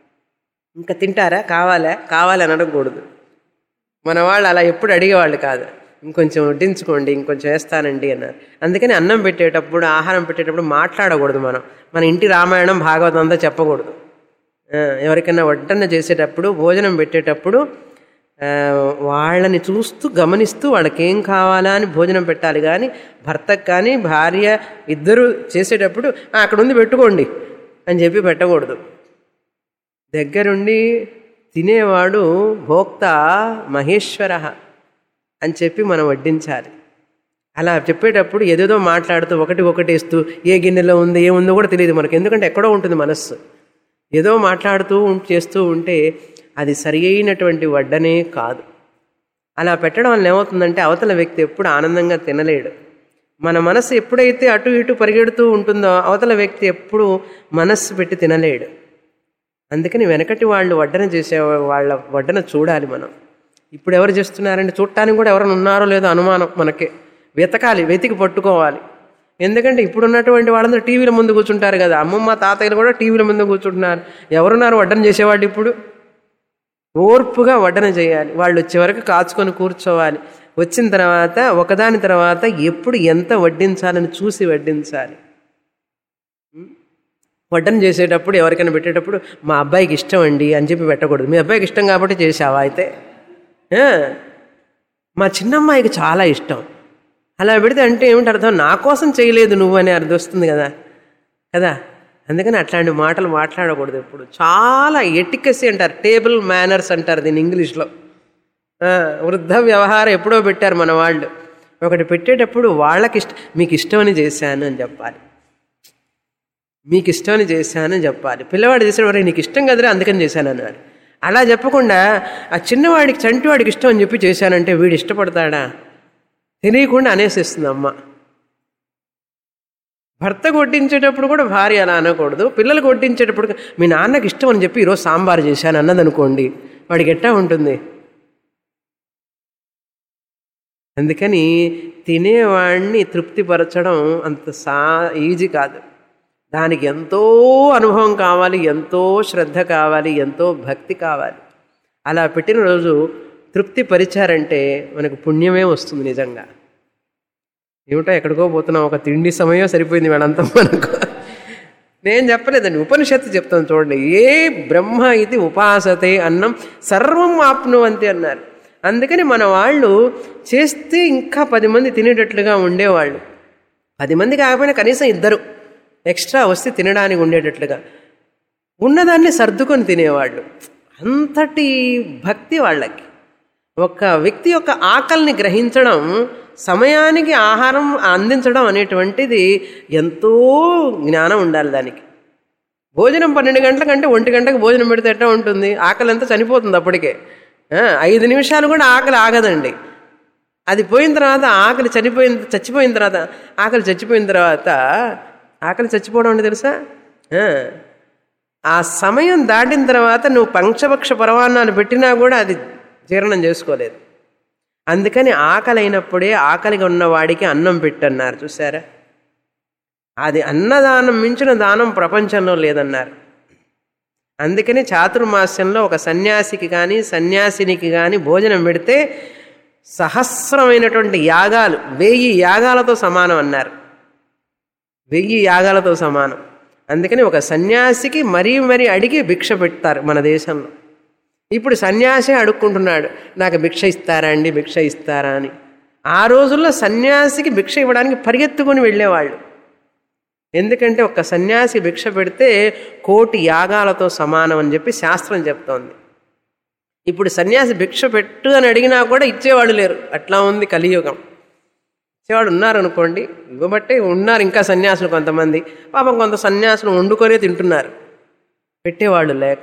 ఇంకా తింటారా, కావాలని అడగకూడదు. మన వాళ్ళు అలా ఎప్పుడు అడిగేవాళ్ళు కాదు. ఇంకొంచెం వడ్డించుకోండి, ఇంకొంచెం వేస్తానండి అన్నారు. అందుకని అన్నం పెట్టేటప్పుడు, ఆహారం పెట్టేటప్పుడు మాట్లాడకూడదు. మన ఇంటి రామాయణం భాగవతం అంతా చెప్పకూడదు. ఎవరికైనా వడ్డన చేసేటప్పుడు, భోజనం పెట్టేటప్పుడు వాళ్ళని చూస్తూ గమనిస్తూ వాళ్ళకి ఏం కావాలా అని భోజనం పెట్టాలి. కానీ భర్తకు కానీ భార్య ఇద్దరు చేసేటప్పుడు అక్కడ ఉంది పెట్టుకోండి అని చెప్పి పెట్టకూడదు. దగ్గరుండి తినేవాడు భోక్త మహేశ్వర అని చెప్పి మనం వడ్డించాలి. అలా చెప్పేటప్పుడు ఏదేదో మాట్లాడుతూ ఒకటి వేస్తూ ఏ గిన్నెలో ఉంది ఏముందో కూడా తెలియదు మనకు. ఎందుకంటే ఎక్కడో ఉంటుంది మనస్సు. ఏదో మాట్లాడుతూ చేస్తూ ఉంటే అది సరి అయినటువంటి వడ్డనే కాదు. అలా పెట్టడం వల్ల ఏమవుతుందంటే అవతల వ్యక్తి ఎప్పుడు ఆనందంగా తినలేడు. మన మనసు ఎప్పుడైతే అటు ఇటు పరిగెడుతూ ఉంటుందో అవతల వ్యక్తి ఎప్పుడు మనస్సు పెట్టి తినలేడు. అందుకని వెనకటి వాళ్ళు వడ్డన చేసే వాళ్ళ వడ్డన చూడాలి మనం. ఇప్పుడు ఎవరు చేస్తున్నారంటే చూడటానికి కూడా ఎవరైనా ఉన్నారో లేదో అనుమానం మనకే. వెతికి పట్టుకోవాలి. ఎందుకంటే ఇప్పుడున్నటువంటి వాళ్ళందరూ టీవీల ముందు కూర్చుంటారు కదా. అమ్మమ్మ తాతయ్యలు కూడా టీవీల ముందు కూర్చుంటున్నారు. ఎవరున్నారు వడ్డన చేసేవాళ్ళు? ఇప్పుడు ఓర్పుగా వడ్డన చేయాలి. వాళ్ళు వచ్చే వరకు కాచుకొని కూర్చోవాలి. వచ్చిన తర్వాత ఒకదాని తర్వాత ఎప్పుడు ఎంత వడ్డించాలని చూసి వడ్డించాలి. వడ్డన చేసేటప్పుడు ఎవరికైనా పెట్టేటప్పుడు మా అబ్బాయికి ఇష్టం అండి అని చెప్పి పెట్టకూడదు. మీ అబ్బాయికి ఇష్టం కాబట్టి చేసావా? అయితే మా చిన్నమ్మాయికి చాలా ఇష్టం అలా పెడితే అంటే ఏమిటి అర్థం? నా కోసం చేయలేదు నువ్వు అని అర్థం వస్తుంది కదా. అందుకని అట్లాంటి మాటలు మాట్లాడకూడదు ఎప్పుడు. చాలా ఎటికసీ అంటారు, టేబుల్ మేనర్స్ అంటారు దీన్ని ఇంగ్లీష్లో. వృద్ధ వ్యవహారం ఎప్పుడో పెట్టారు మన వాళ్ళు. ఒకటి పెట్టేటప్పుడు వాళ్ళకి మీకు ఇష్టమని చేశాను అని చెప్పాలి. మీకు ఇష్టమని చేశాను అని చెప్పాలి. పిల్లవాడు చేసేవాడు నీకు ఇష్టం కదరా అందుకని చేశాను అన్నాడు. అలా చెప్పకుండా ఆ చిన్నవాడికి చంటివాడికి ఇష్టం అని చెప్పి చేశానంటే వీడు ఇష్టపడతాడా? తెలియకుండా అనేసిస్తుంది అమ్మ. భర్తకు వడ్డించేటప్పుడు కూడా భార్య అలా అనకూడదు. పిల్లలకు వడ్డించేటప్పుడు మీ నాన్నకి ఇష్టం అని చెప్పి ఈరోజు సాంబారు చేశాను అన్నదనుకోండి, వాడికి ఎట్టా ఉంటుంది? అందుకని తినేవాడిని తృప్తిపరచడం అంత ఈజీ కాదు. దానికి ఎంతో అనుభవం కావాలి, ఎంతో శ్రద్ధ కావాలి, ఎంతో భక్తి కావాలి. అలా పెట్టిన రోజు తృప్తి పరిచారంటే మనకు పుణ్యమే వస్తుంది నిజంగా. ఏమిటో ఎక్కడికో పోతున్నాం, ఒక తిండి సమయం సరిపోయింది వేళంతా మనకు. నేను చెప్పలేదండి, ఉపనిషత్తు చెప్తాను చూడండి. ఏ బ్రహ్మ ఇది ఉపాసతే అన్నం సర్వం ఆప్నువంతి అన్నారు. అందుకని మన వాళ్ళు చేస్తే ఇంకా 10 మంది తినేటట్లుగా ఉండేవాళ్ళు. 10 మంది కాకపోయినా కనీసం 2 ఎక్స్ట్రా వస్తే తినడానికి ఉండేటట్లుగా ఉన్నదాన్ని సర్దుకొని తినేవాళ్ళు. అంతటి భక్తి వాళ్ళకి. ఒక వ్యక్తి యొక్క ఆకలిని గ్రహించడం, సమయానికి ఆహారం అందించడం అనేటువంటిది ఎంతో జ్ఞానం ఉండాలి దానికి. భోజనం 12 గంటల కంటే 1 గంటకు భోజనం పెడితే ఎట్లా ఉంటుంది? ఆకలి అంతా చనిపోతుంది అప్పటికే. 5 నిమిషాలు కూడా ఆకలి ఆగదండి. అది పోయిన తర్వాత ఆకలి చచ్చిపోయిన తర్వాత ఆకలి చచ్చిపోవడం అంటే తెలుసా? ఆ సమయం దాటిన తర్వాత నువ్వు పంచభక్ష పరమాన్నాలు పెట్టినా కూడా అది జీర్ణం చేసుకోలేదు. అందుకని ఆకలి అయినప్పుడే ఆకలిగా ఉన్నవాడికి అన్నం పెట్టన్నారు. చూసారా? అది అన్నదానం మించిన దానం ప్రపంచంలో లేదన్నారు. అందుకని చాతుర్మాస్యంలో ఒక సన్యాసికి కానీ సన్యాసినికి కానీ భోజనం పెడితే సహస్రమైనటువంటి యాగాలు, 1000 యాగాలతో సమానం అన్నారు. 1000 యాగాలతో సమానం. అందుకని ఒక సన్యాసికి మరీ అడిగి భిక్ష పెడతారు మన దేశంలో. ఇప్పుడు సన్యాసి అడుక్కుంటున్నాడు, నాకు భిక్ష ఇస్తారా అండి, భిక్ష ఇస్తారా అని. ఆ రోజుల్లో సన్యాసికి భిక్ష ఇవ్వడానికి పరిగెత్తుకొని వెళ్ళేవాళ్ళు. ఎందుకంటే ఒక సన్యాసి భిక్ష పెడితే 1,000,000 యాగాలతో సమానం అని చెప్పి శాస్త్రం చెప్తోంది. ఇప్పుడు సన్యాసి భిక్ష పెట్టు అని అడిగినా కూడా ఇచ్చేవాళ్ళు లేరు. అట్లా ఉంది కలియుగం. ఇచ్చేవాడు ఉన్నారనుకోండి, ఇవ్వబట్టే ఉన్నారు ఇంకా సన్యాసులు కొంతమంది. పాపం కొంత సన్యాసులు వండుకొనే తింటున్నారు, పెట్టేవాళ్ళు లేక.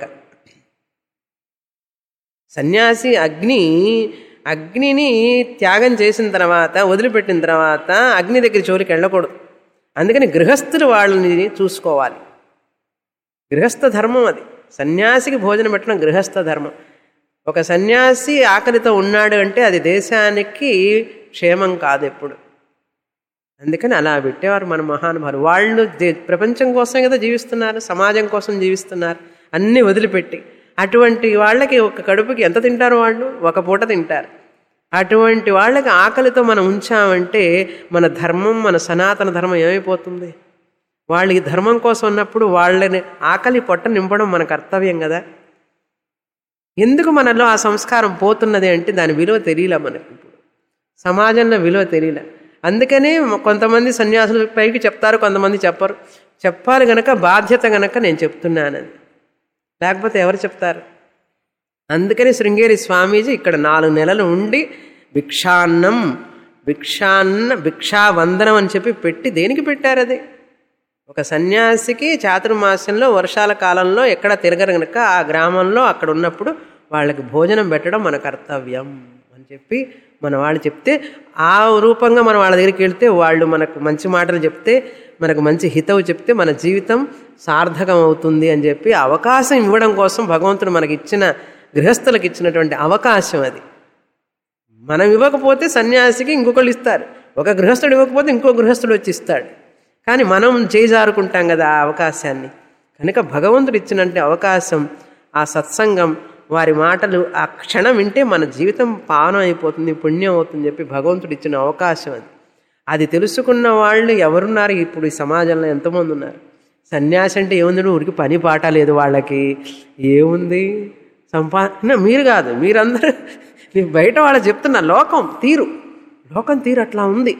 సన్యాసి అగ్నిని త్యాగం చేసిన తర్వాత, వదిలిపెట్టిన తర్వాత అగ్ని దగ్గర జోలికి వెళ్ళకూడదు. అందుకని గృహస్థులు వాళ్ళని చూసుకోవాలి. గృహస్థ ధర్మం అది. సన్యాసికి భోజనం పెట్టడం గృహస్థ ధర్మం. ఒక సన్యాసి ఆకలితో ఉన్నాడు అంటే అది దేశానికి క్షేమం కాదు ఎప్పుడు. అందుకని అలా పెట్టేవారు మన మహానుభావులు. వాళ్ళు ప్రపంచం కోసం కదా జీవిస్తున్నారు, సమాజం కోసం జీవిస్తున్నారు. అన్నీ వదిలిపెట్టి అటువంటి వాళ్ళకి ఒక కడుపుకి ఎంత తింటారు వాళ్ళు? ఒక పూట తింటారు. అటువంటి వాళ్ళకి ఆకలితో మనం ఉంచామంటే మన ధర్మం, మన సనాతన ధర్మం ఏమైపోతుంది? వాళ్ళకి ధర్మం కోసం ఉన్నప్పుడు వాళ్ళని ఆకలి పొట్ట నింపడం మన కర్తవ్యం కదా. ఎందుకు మనలో ఆ సంస్కారం పోతున్నది అంటే దాని విలువ తెలియలే మనకు. ఇప్పుడు సమాజంలో విలువ తెలియలే. అందుకనే కొంతమంది సన్యాసుల పైకి చెప్తారు, కొంతమంది చెప్పరు. చెప్పాలి గనక, బాధ్యత గనక నేను చెప్తున్నానని, లేకపోతే ఎవరు చెప్తారు? అందుకని శృంగేరి స్వామీజీ ఇక్కడ 4 నెలలు ఉండి భిక్షావందనం అని చెప్పి పెట్టి, దేనికి పెట్టారు అది? ఒక సన్యాసికి చాతుర్మాస్యంలో వర్షాల కాలంలో ఎక్కడ తిరగరు గనక ఆ గ్రామంలో అక్కడ ఉన్నప్పుడు వాళ్ళకి భోజనం పెట్టడం మన కర్తవ్యం అని చెప్పి మన వాళ్ళు చెప్తే, ఆ రూపంగా మనం వాళ్ళ దగ్గరికి వెళ్తే వాళ్ళు మనకు మంచి మాటలు చెప్తే, మనకు మంచి హితవు చెప్తే మన జీవితం సార్థకం అవుతుంది అని చెప్పి అవకాశం ఇవ్వడం కోసం భగవంతుడు మనకి ఇచ్చిన, గృహస్థులకు ఇచ్చినటువంటి అవకాశం అది. మనం ఇవ్వకపోతే సన్యాసికి ఇంకొకళ్ళు ఇస్తారు, ఒక గృహస్థుడు ఇవ్వకపోతే ఇంకో గృహస్థుడు వచ్చి ఇస్తాడు. కానీ మనం చేజారుకుంటాం కదా ఆ అవకాశాన్ని. కనుక భగవంతుడు ఇచ్చినట్టు అవకాశం, ఆ సత్సంగం, వారి మాటలు ఆ క్షణం వింటే మన జీవితం పావనం అయిపోతుంది, పుణ్యం అవుతుంది చెప్పి భగవంతుడు ఇచ్చిన అవకాశం అది. అది తెలుసుకున్న వాళ్ళు ఎవరున్నారు ఇప్పుడు ఈ సమాజంలో? ఎంతమంది ఉన్నారు? సన్యాసి అంటే ఏముంది? ఊరికి పని పాట లేదు వాళ్ళకి. ఏముంది సంపాదన? మీరు కాదు, మీరందరూ బయట వాళ్ళు చెప్తున్న లోకం తీరు అట్లా ఉంది.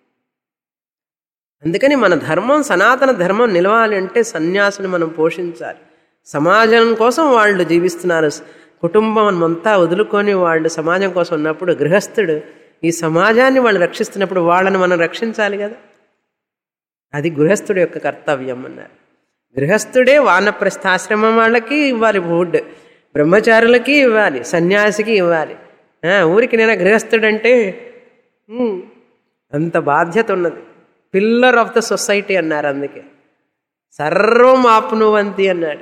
అందుకని మన ధర్మం, సనాతన ధర్మం నిలవాలి అంటే సన్యాసుని మనం పోషించాలి. సమాజం కోసం వాళ్ళు జీవిస్తున్నారు. కుటుంబం అంతా వదులుకొని వాళ్ళు సమాజం కోసం ఉన్నప్పుడు, గృహస్థుడు ఈ సమాజాన్ని వాళ్ళు రక్షిస్తున్నప్పుడు వాళ్ళని మనం రక్షించాలి కదా. అది గృహస్థుడి యొక్క కర్తవ్యం అన్నారు. గృహస్థుడే వానప్రస్థాశ్రమం వాళ్ళకి ఇవ్వాలి ఫుడ్, బ్రహ్మచారులకి ఇవ్వాలి, సన్యాసికి ఇవ్వాలి. ఊరికి నేను గృహస్థుడంటే అంత బాధ్యత ఉన్నది. పిల్లర్ ఆఫ్ ద సొసైటీ అన్నారు. అందుకే సర్వం ఆప్నువంతి అన్నాడు.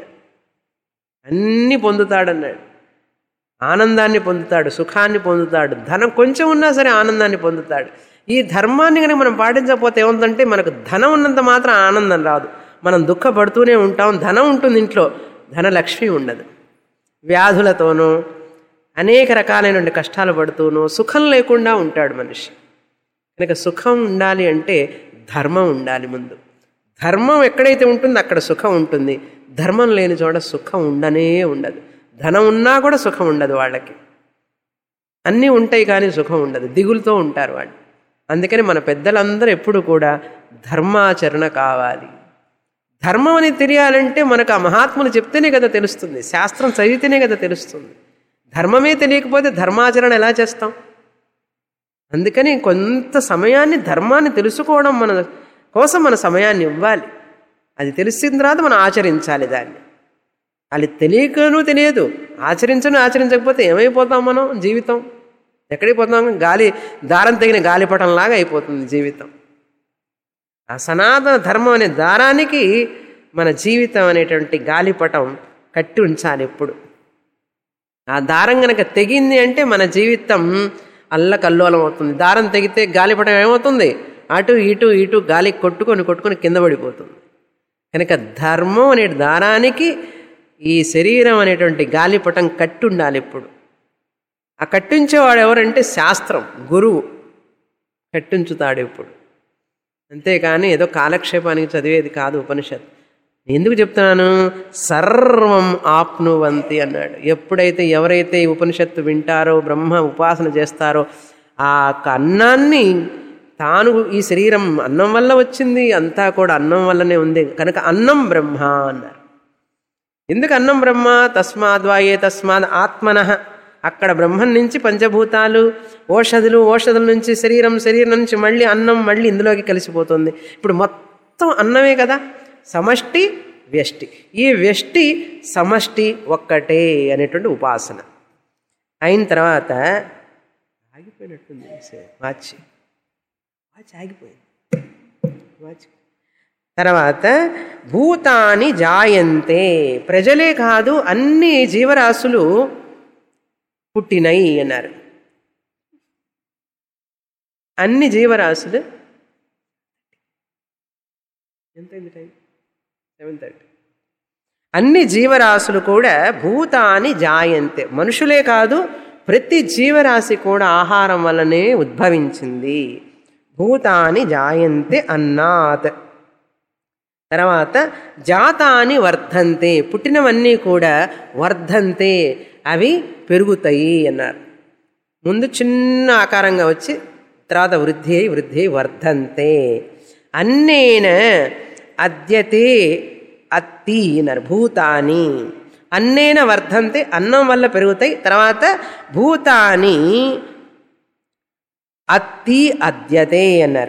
అన్నీ పొందుతాడన్నాడు. ఆనందాన్ని పొందుతాడు, సుఖాన్ని పొందుతాడు, ధనం కొంచెం ఉన్నా సరే ఆనందాన్ని పొందుతాడు. ఈ ధర్మాన్ని కనుక మనం పాటించకపోతే ఏముందంటే మనకు ధనం ఉన్నంత మాత్రం ఆనందం రాదు, మనం దుఃఖపడుతూనే ఉంటాం. ధనం ఉంటుంది ఇంట్లో, ధనలక్ష్మి ఉండదు. వ్యాధులతోనూ అనేక రకాలైన కష్టాలు పడుతూనూ సుఖం లేకుండా ఉంటాడు మనిషి. కనుక సుఖం ఉండాలి అంటే ధర్మం ఉండాలి ముందు. ధర్మం ఎక్కడైతే ఉంటుందో అక్కడ సుఖం ఉంటుంది. ధర్మం లేని చోట సుఖం ఉండనే ఉండదు. ధనం ఉన్నా కూడా సుఖం ఉండదు వాళ్ళకి. అన్నీ ఉంటాయి కానీ సుఖం ఉండదు, దిగులుతో ఉంటారు వాళ్ళు. అందుకని మన పెద్దలందరూ ఎప్పుడు కూడా ధర్మాచరణ కావాలి. ధర్మం అనేది తెలియాలంటే మనకు ఆ మహాత్ములు చెప్తేనే కదా తెలుస్తుంది, శాస్త్రం చదివితేనే కదా తెలుస్తుంది. ధర్మమే తెలియకపోతే ధర్మాచరణ ఎలా చేస్తాం? అందుకని కొంత సమయాన్ని ధర్మాన్ని తెలుసుకోవడం మన కోసం మన సమయాన్ని ఇవ్వాలి. అది తెలిసిన తర్వాత మనం ఆచరించాలి దాన్ని. అది తెలియకనూ తెలియదు, ఆచరించకపోతే ఏమైపోతాం మనం? జీవితం ఎక్కడికి పోతాం? దారం తెగిన గాలిపటంలాగా అయిపోతుంది జీవితం. ఆ సనాతన ధర్మం అనే దారానికి మన జీవితం అనేటువంటి గాలిపటం కట్టి ఉంచాలి ఎప్పుడు. ఆ దారం కనుక తెగింది అంటే మన జీవితం అల్లకల్లోలం అవుతుంది. దారం తెగితే గాలిపటం ఏమవుతుంది? అటు ఇటు గాలి కొట్టుకొని కింద పడిపోతుంది. కనుక ధర్మం అనే దారానికి ఈ శరీరం అనేటువంటి గాలిపటం కట్టి ఉండాలి ఎప్పుడు. ఆ కట్టించేవాడు ఎవరంటే శాస్త్రం, గురువు కట్టించుతాడు ఎప్పుడు. అంతేకాని ఏదో కాలక్షేపానికి చదివేది కాదు ఉపనిషత్తు. ఎందుకు చెప్తున్నాను? సర్వం ఆప్నువంతి అన్నాడు. ఎప్పుడైతే ఎవరైతే ఈ ఉపనిషత్తు వింటారో, బ్రహ్మ ఉపాసన చేస్తారో, ఆ అన్నాన్ని తాను, ఈ శరీరం అన్నం వల్ల వచ్చింది, అంతా కూడా అన్నం వల్లనే ఉంది కనుక అన్నం బ్రహ్మ అన్నారు. ఎందుకు అన్నం బ్రహ్మ? తస్మాద్వాయే తస్మాద్ ఆత్మనః. అక్కడ బ్రహ్మం నుంచి పంచభూతాలు, ఓషధుల నుంచి శరీరం నుంచి మళ్ళీ అన్నం, మళ్ళీ ఇందులోకి కలిసిపోతుంది. ఇప్పుడు మొత్తం అన్నమే కదా. సమష్టి వ్యష్టి, ఈ వ్యష్టి సమష్టి ఒక్కటే అనేటువంటి ఉపాసన అయిన తర్వాత ఆగిపోయినట్టుంది వాచ్ ఆగిపోయింది. తర్వాత భూతాని జాయంతే, ప్రజలే కాదు అన్ని జీవరాశులు పుట్టినయి అన్నారు. అన్ని జీవరాశులు ఎంతైంది టైం? 7:30. అన్ని జీవరాశులు కూడా భూతాని జాయంతే, మనుషులే కాదు ప్రతి జీవరాశి కూడా ఆహారం వల్లనే ఉద్భవించింది. భూతాని జాయంతే అన్నాత్. తర్వాత జాతాని వర్ధంతే, పుట్టినవన్నీ కూడా వర్ధంతే, అవి పెరుగుతాయి అన్నారు. ముందు చిన్న ఆకారంగా వచ్చి తర్వాత వృద్ధి అయి వర్ధంతే. అన్నేన అద్యతే అత్తి అన్నారు. భూతాని అన్నేన వర్ధంతే, అన్నం వల్ల పెరుగుతాయి. తర్వాత భూతాని అత్తి అద్యతే అన్నారు.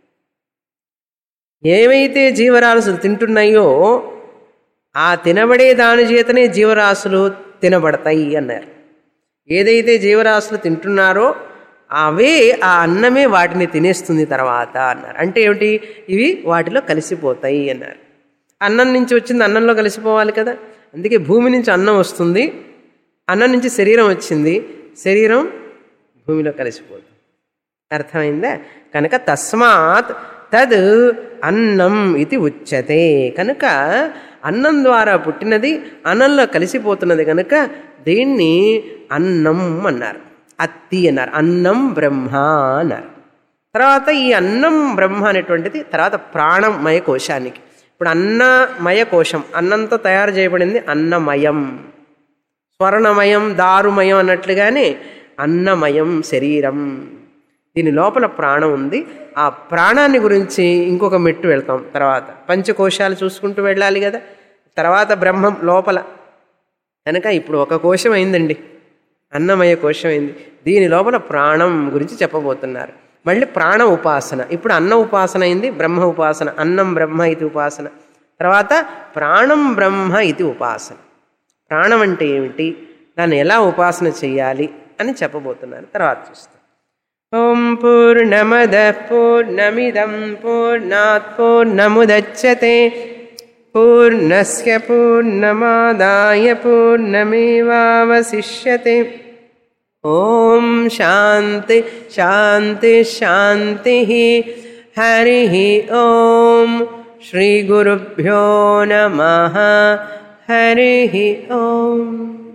ఏవైతే జీవరాశులు తింటున్నాయో ఆ తినబడే దాని చేతనే జీవరాశులు తినబడతాయి అన్నారు. ఏదైతే జీవరాశులు తింటున్నారో అవే, ఆ అన్నమే వాటిని తినేస్తుంది తర్వాత అన్నారు. అంటే ఏమిటి? ఇవి వాటిలో కలిసిపోతాయి అన్నారు. అన్నం నుంచి వచ్చింది అన్నంలో కలిసిపోవాలి కదా, అందుకే భూమి నుంచి అన్నం వస్తుంది, అన్నం నుంచి శరీరం వచ్చింది, శరీరం భూమిలో కలిసిపోతుంది. అర్థమైందా? కనుక తస్మాత్ తద్ అన్నం ఇది ఉచ్యతే. కనుక అన్నం ద్వారా పుట్టినది అన్నంలో కలిసిపోతున్నది కనుక దీన్ని అన్నం అన్నారు. అత్తి అన్నారు. అన్నం బ్రహ్మ అన్నారు. తర్వాత ఈ అన్నం బ్రహ్మ అనేటువంటిది తర్వాత ప్రాణమయ కోశానికి. ఇప్పుడు అన్నమయ కోశం, అన్నంతో తయారు చేయబడింది అన్నమయం. స్వర్ణమయం దారుమయం అన్నట్లుగానే అన్నమయం శరీరం. దీని లోపల ప్రాణం ఉంది. ఆ ప్రాణాన్ని గురించి ఇంకొక మెట్టు వెళ్తాం తర్వాత. పంచకోశాలు చూసుకుంటూ వెళ్ళాలి కదా, తర్వాత బ్రహ్మం లోపల. కనుక ఇప్పుడు ఒక కోశం అయిందండి, అన్నమయ కోశం అయింది. దీని లోపల ప్రాణం గురించి చెప్పబోతున్నారు. మళ్ళీ ప్రాణ ఉపాసన. ఇప్పుడు అన్న ఉపాసన అయింది, బ్రహ్మ ఉపాసన. అన్నం బ్రహ్మ ఇది ఉపాసన. తర్వాత ప్రాణం బ్రహ్మ ఇది ఉపాసన. ప్రాణం అంటే ఏమిటి, దాన్ని ఎలా ఉపాసన చెయ్యాలి అని చెప్పబోతున్నారు. తర్వాత చూస్తాం. ఓం పూర్ణమద పూర్ణమిదం పూర్ణాత్ పూర్ణముదచ్యతే పూర్ణస్య పూర్ణమాదాయ పూర్ణమేవావశిష్యతే. ఓం శాంతి శాంతి శాంతి. హరి ఓం. శ్రీ గురుభ్యో నమః. హరి ఓం.